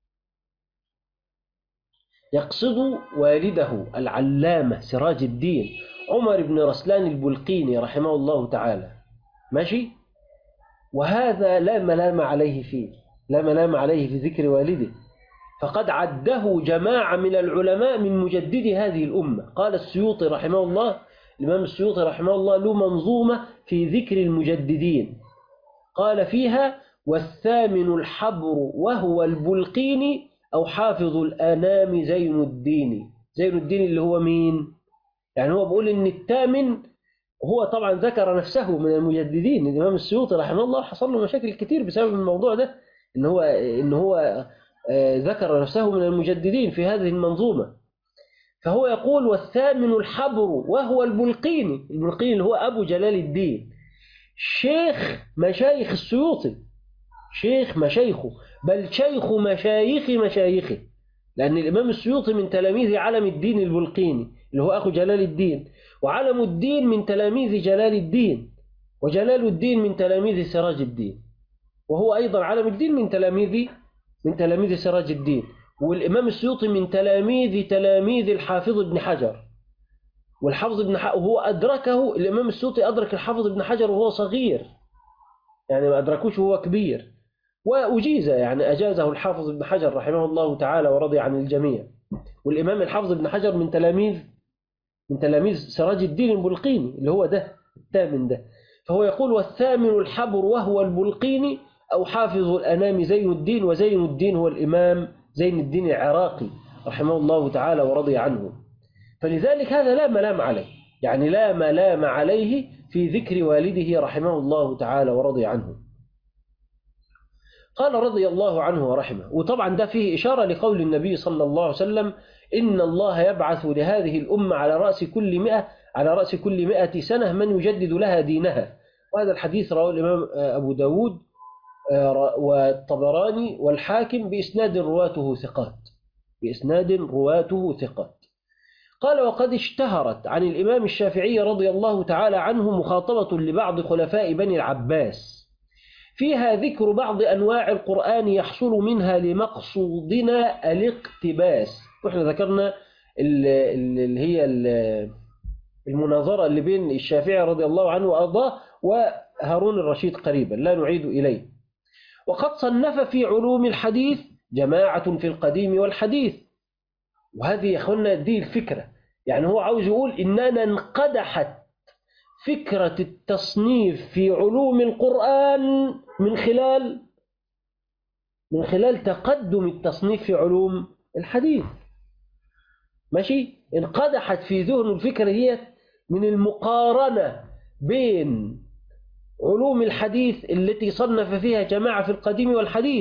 يقصد والده العلامة سراج الدين عمر بن رسلان البلقيني رحمه الله تعالى، ماشي؟ وهذا لا ملام عليه فيه، لا ملام عليه في ذكر والده، فقد عده جماعة من العلماء من مجددي هذه الأمة. قال السيوطي رحمه الله، الإمام السيوطي رحمه الله له منظومة في ذكر المجددين، قال فيها: والثامن الحبر وهو البلقيني أو حافظ الأنام زين الدين. زين الدين اللي هو مين؟ يعني هو بيقول إن الثامن، هو طبعا ذكر نفسه من المجددين. الإمام السيوطي رحمه الله حصل له مشاكل كتير بسبب الموضوع ده، إن هو ذكر نفسه من المجددين في هذه المنظومة. فهو يقول: والثامن الحبر وهو البلقيني. البلقيني اللي هو أبو جلال الدين، شيخ مشايخ السيوطي، شيخ مشايخه، بل شيخ مشايخ مشايخه، لأن الإمام السيوطي من تلاميذ علم الدين البلقيني اللي هو أخو جلال الدين، وعلم الدين من تلاميذ جلال الدين، وجلال الدين من تلاميذ سراج الدين، وهو أيضا علم الدين من تلاميذ سراج الدين. والإمام السيوطي من تلاميذ الحافظ ابن حجر، والحافظ ابن حجر وهو أدركه، الإمام السيوطي أدرك الحافظ ابن حجر وهو صغير، يعني ما أدركوش وهو كبير، وأجيز، يعني أجازه الحافظ ابن حجر رحمه الله تعالى ورضي عن الجميع. والإمام الحافظ ابن حجر من تلاميذ سراج الدين البلقيني اللي هو ده الثامن ده. فهو يقول: والثامن الحبر وهو البلقيني أو حافظ الأنام زين الدين. وزين الدين هو الإمام زين الدين العراقي رحمه الله تعالى ورضي عنه. فلذلك هذا لا ملام عليه، يعني لا ملام عليه في ذكر والده رحمه الله تعالى ورضي عنه. قال رضي الله عنه ورحمه. وطبعا ده فيه إشارة لقول النبي صلى الله عليه وسلم: إن الله يبعث لهذه الأمة على رأس كل 100 سنة من يجدد لها دينها. وهذا الحديث رواه الإمام أبو داود والطبراني والحاكم بإسناد رواته ثقات. قال: وقد اشتهرت عن الإمام الشافعي رضي الله تعالى عنه مخاطبة لبعض خلفاء بني العباس فيها ذكر بعض أنواع القرآن يحصل منها لمقصودنا الاقتباس. وإحنا ذكرنا اللي هي المناظرة اللي بين الشافعي رضي الله عنه وأرضاه وهارون الرشيد قريبا، لا نعيد إليه. وقد صنف في علوم الحديث جماعة في القديم والحديث. وهذه يا أخوانا دي الفكرة، يعني هو عاوز يقول إننا انقدحت فكرة التصنيف في علوم القرآن من خلال تقدم التصنيف في علوم الحديث. ماشي، انقدحت في ذهن الفكرة هي من المقارنة بين علوم الحديث التي صنف فيها جماعة في القديم والحديث.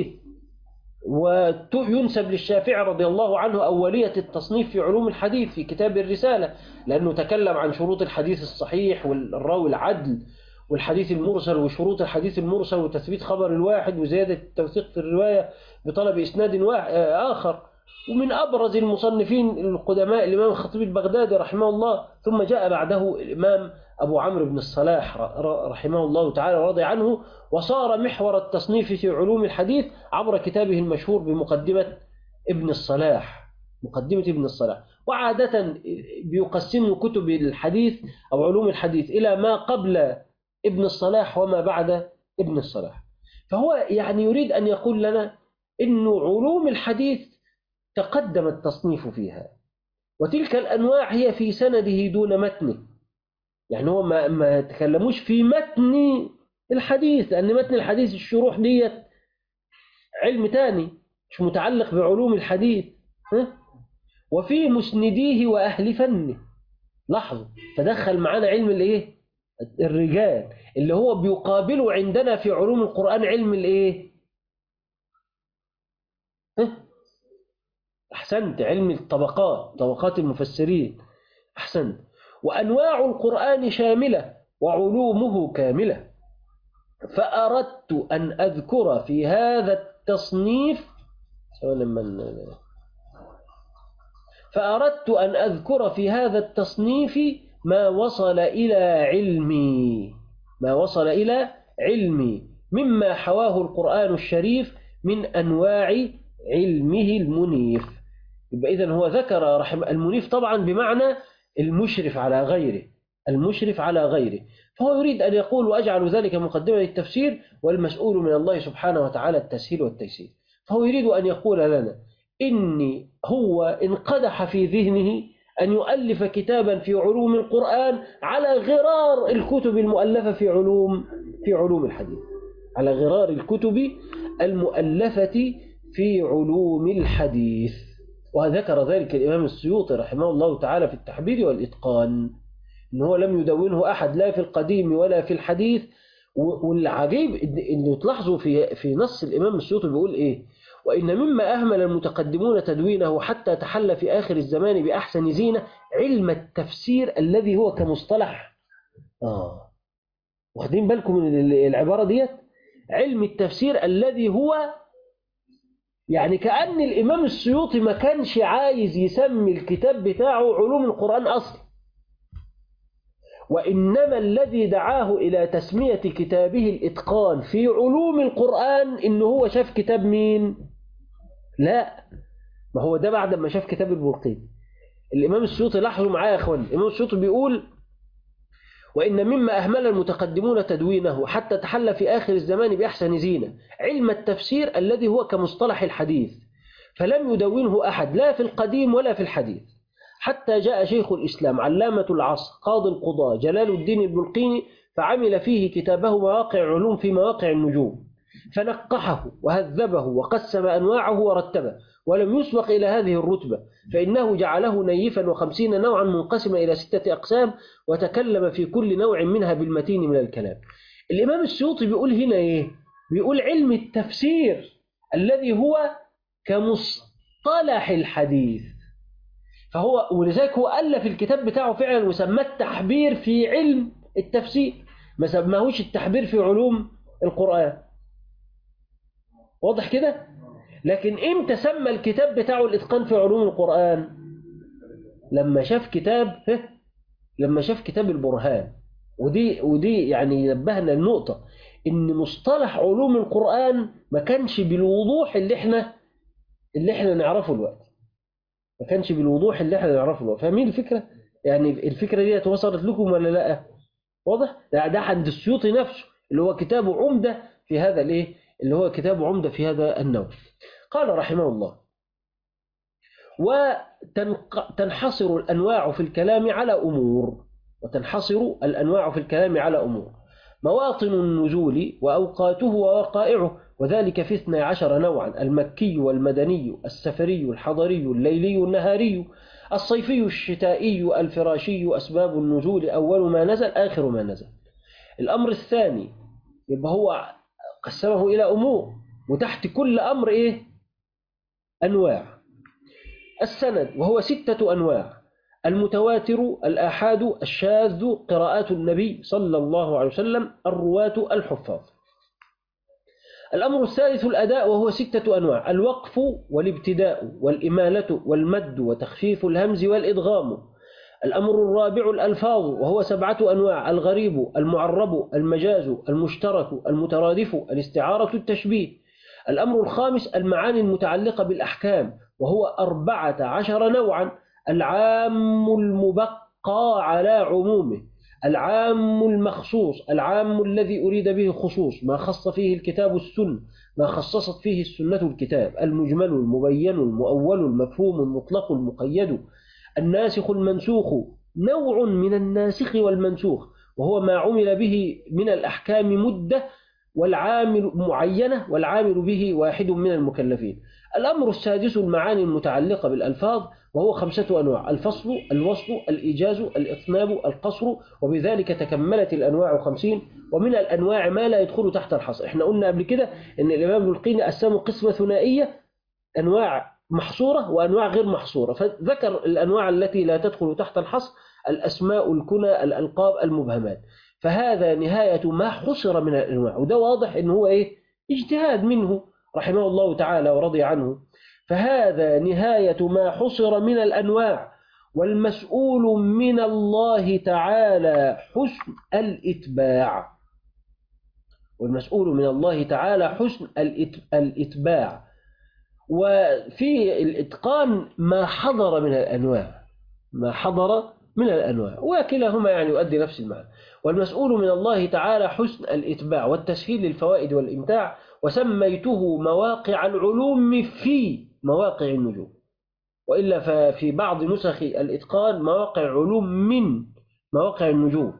وينسب للشافعي رضي الله عنه أولية التصنيف في علوم الحديث في كتاب الرسالة، لأنه تكلم عن شروط الحديث الصحيح والراوي العدل والحديث المرسل وشروط الحديث المرسل وتثبيت خبر الواحد وزيادة التوثيق في الرواية بطلب إسناد آخر. ومن أبرز المصنفين القدماء الإمام الخطيب البغدادي رحمه الله، ثم جاء بعده الإمام أبو عمرو بن الصلاح رحمه الله تعالى رضي عنه، وصار محور التصنيف في علوم الحديث عبر كتابه المشهور بمقدمة ابن الصلاح. مقدمة ابن الصلاح. وعادة بيقسم كتب الحديث أو علوم الحديث إلى ما قبل ابن الصلاح وما بعد ابن الصلاح. فهو يعني يريد أن يقول لنا إن علوم الحديث تقدم التصنيف فيها، وتلك الأنواع هي في سنده دون متنه. يعني هو ما تكلموش في متن الحديث، لأن متن الحديث الشروح ديت علم تاني مش متعلق بعلوم الحديث. وفي مسنديه وأهل فنه. لاحظوا، تدخل معانا علم الايه؟ الرجال، اللي هو بيقابله عندنا في علوم القرآن علم الايه؟ أحسنت، علم الطبقات، طبقات المفسرين. أحسنت. وأنواع القرآن شاملة وعلومه كاملة. فأردت أن أذكر في هذا التصنيف ما وصل إلى علمي مما حواه القرآن الشريف من أنواع علمه المنيف. يبقى إذن هو ذكر المنيف طبعا بمعنى المشرف على غيره. فهو يريد أن يقول: وأجعل ذلك مقدمة للتفسير والمسؤول من الله سبحانه وتعالى التسهيل والتيسير. فهو يريد أن يقول لنا إني هو انقدح في ذهنه أن يؤلف كتابا في علوم القرآن على غرار الكتب المؤلفة في علوم الحديث، على غرار الكتب المؤلفة في علوم الحديث. وذكر ذلك الإمام السيوطي رحمه الله تعالى في التحبير والإتقان، إنه لم يدونه أحد لا في القديم ولا في الحديث. والعجيب إنه تلاحظوا في نص الإمام السيوطي بيقول إيه: وإن مما أهمل المتقدمون تدوينه حتى تحل في آخر الزمان بأحسن زينة علم التفسير الذي هو كمصطلح. واخدين بالكم من العبارة ديت؟ علم التفسير الذي هو، يعني كأن الإمام السيوطي ما كانش عايز يسمي الكتاب بتاعه علوم القرآن أصلا، وإنما الذي دعاه إلى تسمية كتابه الإتقان في علوم القرآن إنه هو شاف كتاب مين؟ لا، ما هو ده بعد ما شاف كتاب البلقيني. الإمام السيوطي، لاحظوا معايا يا أخوان، الإمام السيوطي بيقول: وإن مما أهمل المتقدمون تدوينه حتى تحل في آخر الزمان بأحسن زينة علم التفسير الذي هو كمصطلح الحديث، فلم يدونه أحد لا في القديم ولا في الحديث، حتى جاء شيخ الإسلام علامة العصر قاضي القضاة جلال الدين البلقيني فعمل فيه كتابه مواقع علوم في مواقع النجوم، فنقحه وهذبه وقسم أنواعه ورتبه، ولم يسبق إلى هذه الرتبة، فإنه جعله نيفا 50 نوعا منقسمة إلى 6 أقسام، وتكلم في كل نوع منها بالمتين من الكلام. الإمام السيوطي بيقول هنا إيه؟ بيقول علم التفسير الذي هو كمصطلح الحديث. فهو ولذلك هو ألف الكتاب بتاعه فعلا وسماه التحبير في علم التفسير، ما سماهوش التحبير في علوم القرآن. واضح كده؟ لكن امتى سمى الكتاب بتاعه الإتقان في علوم القرآن؟ لما شاف كتاب البرهان. ودي يعني نبهنا لنقطة إن مصطلح علوم القرآن ما كانش بالوضوح اللي احنا نعرفه الوقت. ما كانش بالوضوح اللي احنا نعرفه الوقت. فاهمين الفكرة؟ يعني الفكرة دي وصلت لكم ولا لا؟ واضح؟ ده عند السيوطي نفسه اللي هو كتابه عمدة في هذا الايه؟ اللي هو كتابه عمدة في هذا النوع. قال رحمه الله: وتنحصر الأنواع في الكلام على أمور. مواطن النزول وأوقاته ووقائعه، وذلك في 12 نوعا: المكي والمدني، السفري، الحضري، الليلي، النهاري، الصيفي، الشتائي، الفراشي، أسباب النزول: أول ما نزل، آخر ما نزل. الأمر الثاني يبقى هو قسمه إلى أمور، وتحت كل أمر إيه؟ أنواع. السند وهو 6 أنواع: المتواتر، الآحاد، الشاذ، قراءات النبي صلى الله عليه وسلم، الرواة، الحفاظ. الأمر الثالث الأداء وهو 6 أنواع: الوقف والابتداء والإمالة والمد وتخفيف الهمز والإدغام. الأمر الرابع الألفاظ وهو 7 أنواع: الغريب، المعرب، المجاز، المشترك، المترادف، الاستعارة، التشبيه. الأمر الخامس المعاني المتعلقة بالأحكام وهو 14 نوعا: العام المبقى على عمومه، العام المخصوص، العام الذي أريد به خصوص، ما خص فيه الكتاب السنة، ما خصصت فيه السنة الكتاب، المجمل، المبين، المؤول، المفهوم، المطلق، المقيد، الناسخ، المنسوخ. نوع من الناسخ والمنسوخ وهو ما عمل به من الأحكام مدة والعامل معينة والعامل به واحد من المكلفين. الأمر السادس المعاني المتعلقة بالألفاظ وهو 5 أنواع: الفصل، الوصل، الإيجاز، الإطناب، القصر. وبذلك تكملت الأنواع 50. ومن الأنواع ما لا يدخل تحت الحصر. احنا قلنا قبل كده أن الإمام ابن القيم قسمه قسمة ثنائية: أنواع محصورة وأنواع غير محصورة. فذكر الأنواع التي لا تدخل تحت الحصر: الأسماء، الكنى، الألقاب، المبهمات. فهذا نهاية ما حصر من الأنواع، وده واضح إن هو اجتهاد منه رحمه الله تعالى ورضي عنه. فهذا نهاية ما حصر من الأنواع، والمسؤول من الله تعالى حسن الإتباع. وفي الإتقان ما حضر من الأنواع، وكلاهما يعني يؤدي نفس المعنى. والمسؤول من الله تعالى حسن الإتباع والتسهيل للفوائد والإمتاع. وسميته مواقع العلوم في مواقع النجوم، وإلا ففي بعض نسخ الإتقان مواقع علوم من مواقع النجوم،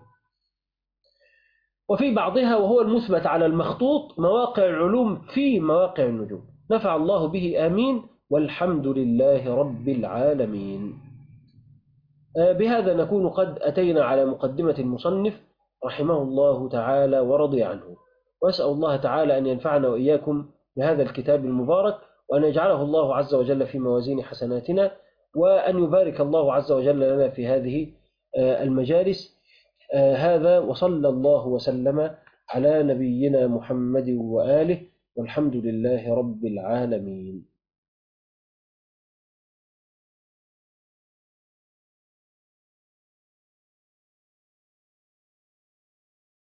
وفي بعضها وهو المثبت على المخطوط مواقع العلوم في مواقع النجوم. نفع الله به آمين، والحمد لله رب العالمين. بهذا نكون قد أتينا على مقدمة المصنف رحمه الله تعالى ورضي عنه، وأسأل الله تعالى أن ينفعنا وإياكم بهذا الكتاب المبارك، وأن يجعله الله عز وجل في موازين حسناتنا، وأن يبارك الله عز وجل لنا في هذه المجالس. هذا وصلى الله وسلم على نبينا محمد وآله، والحمد لله رب العالمين.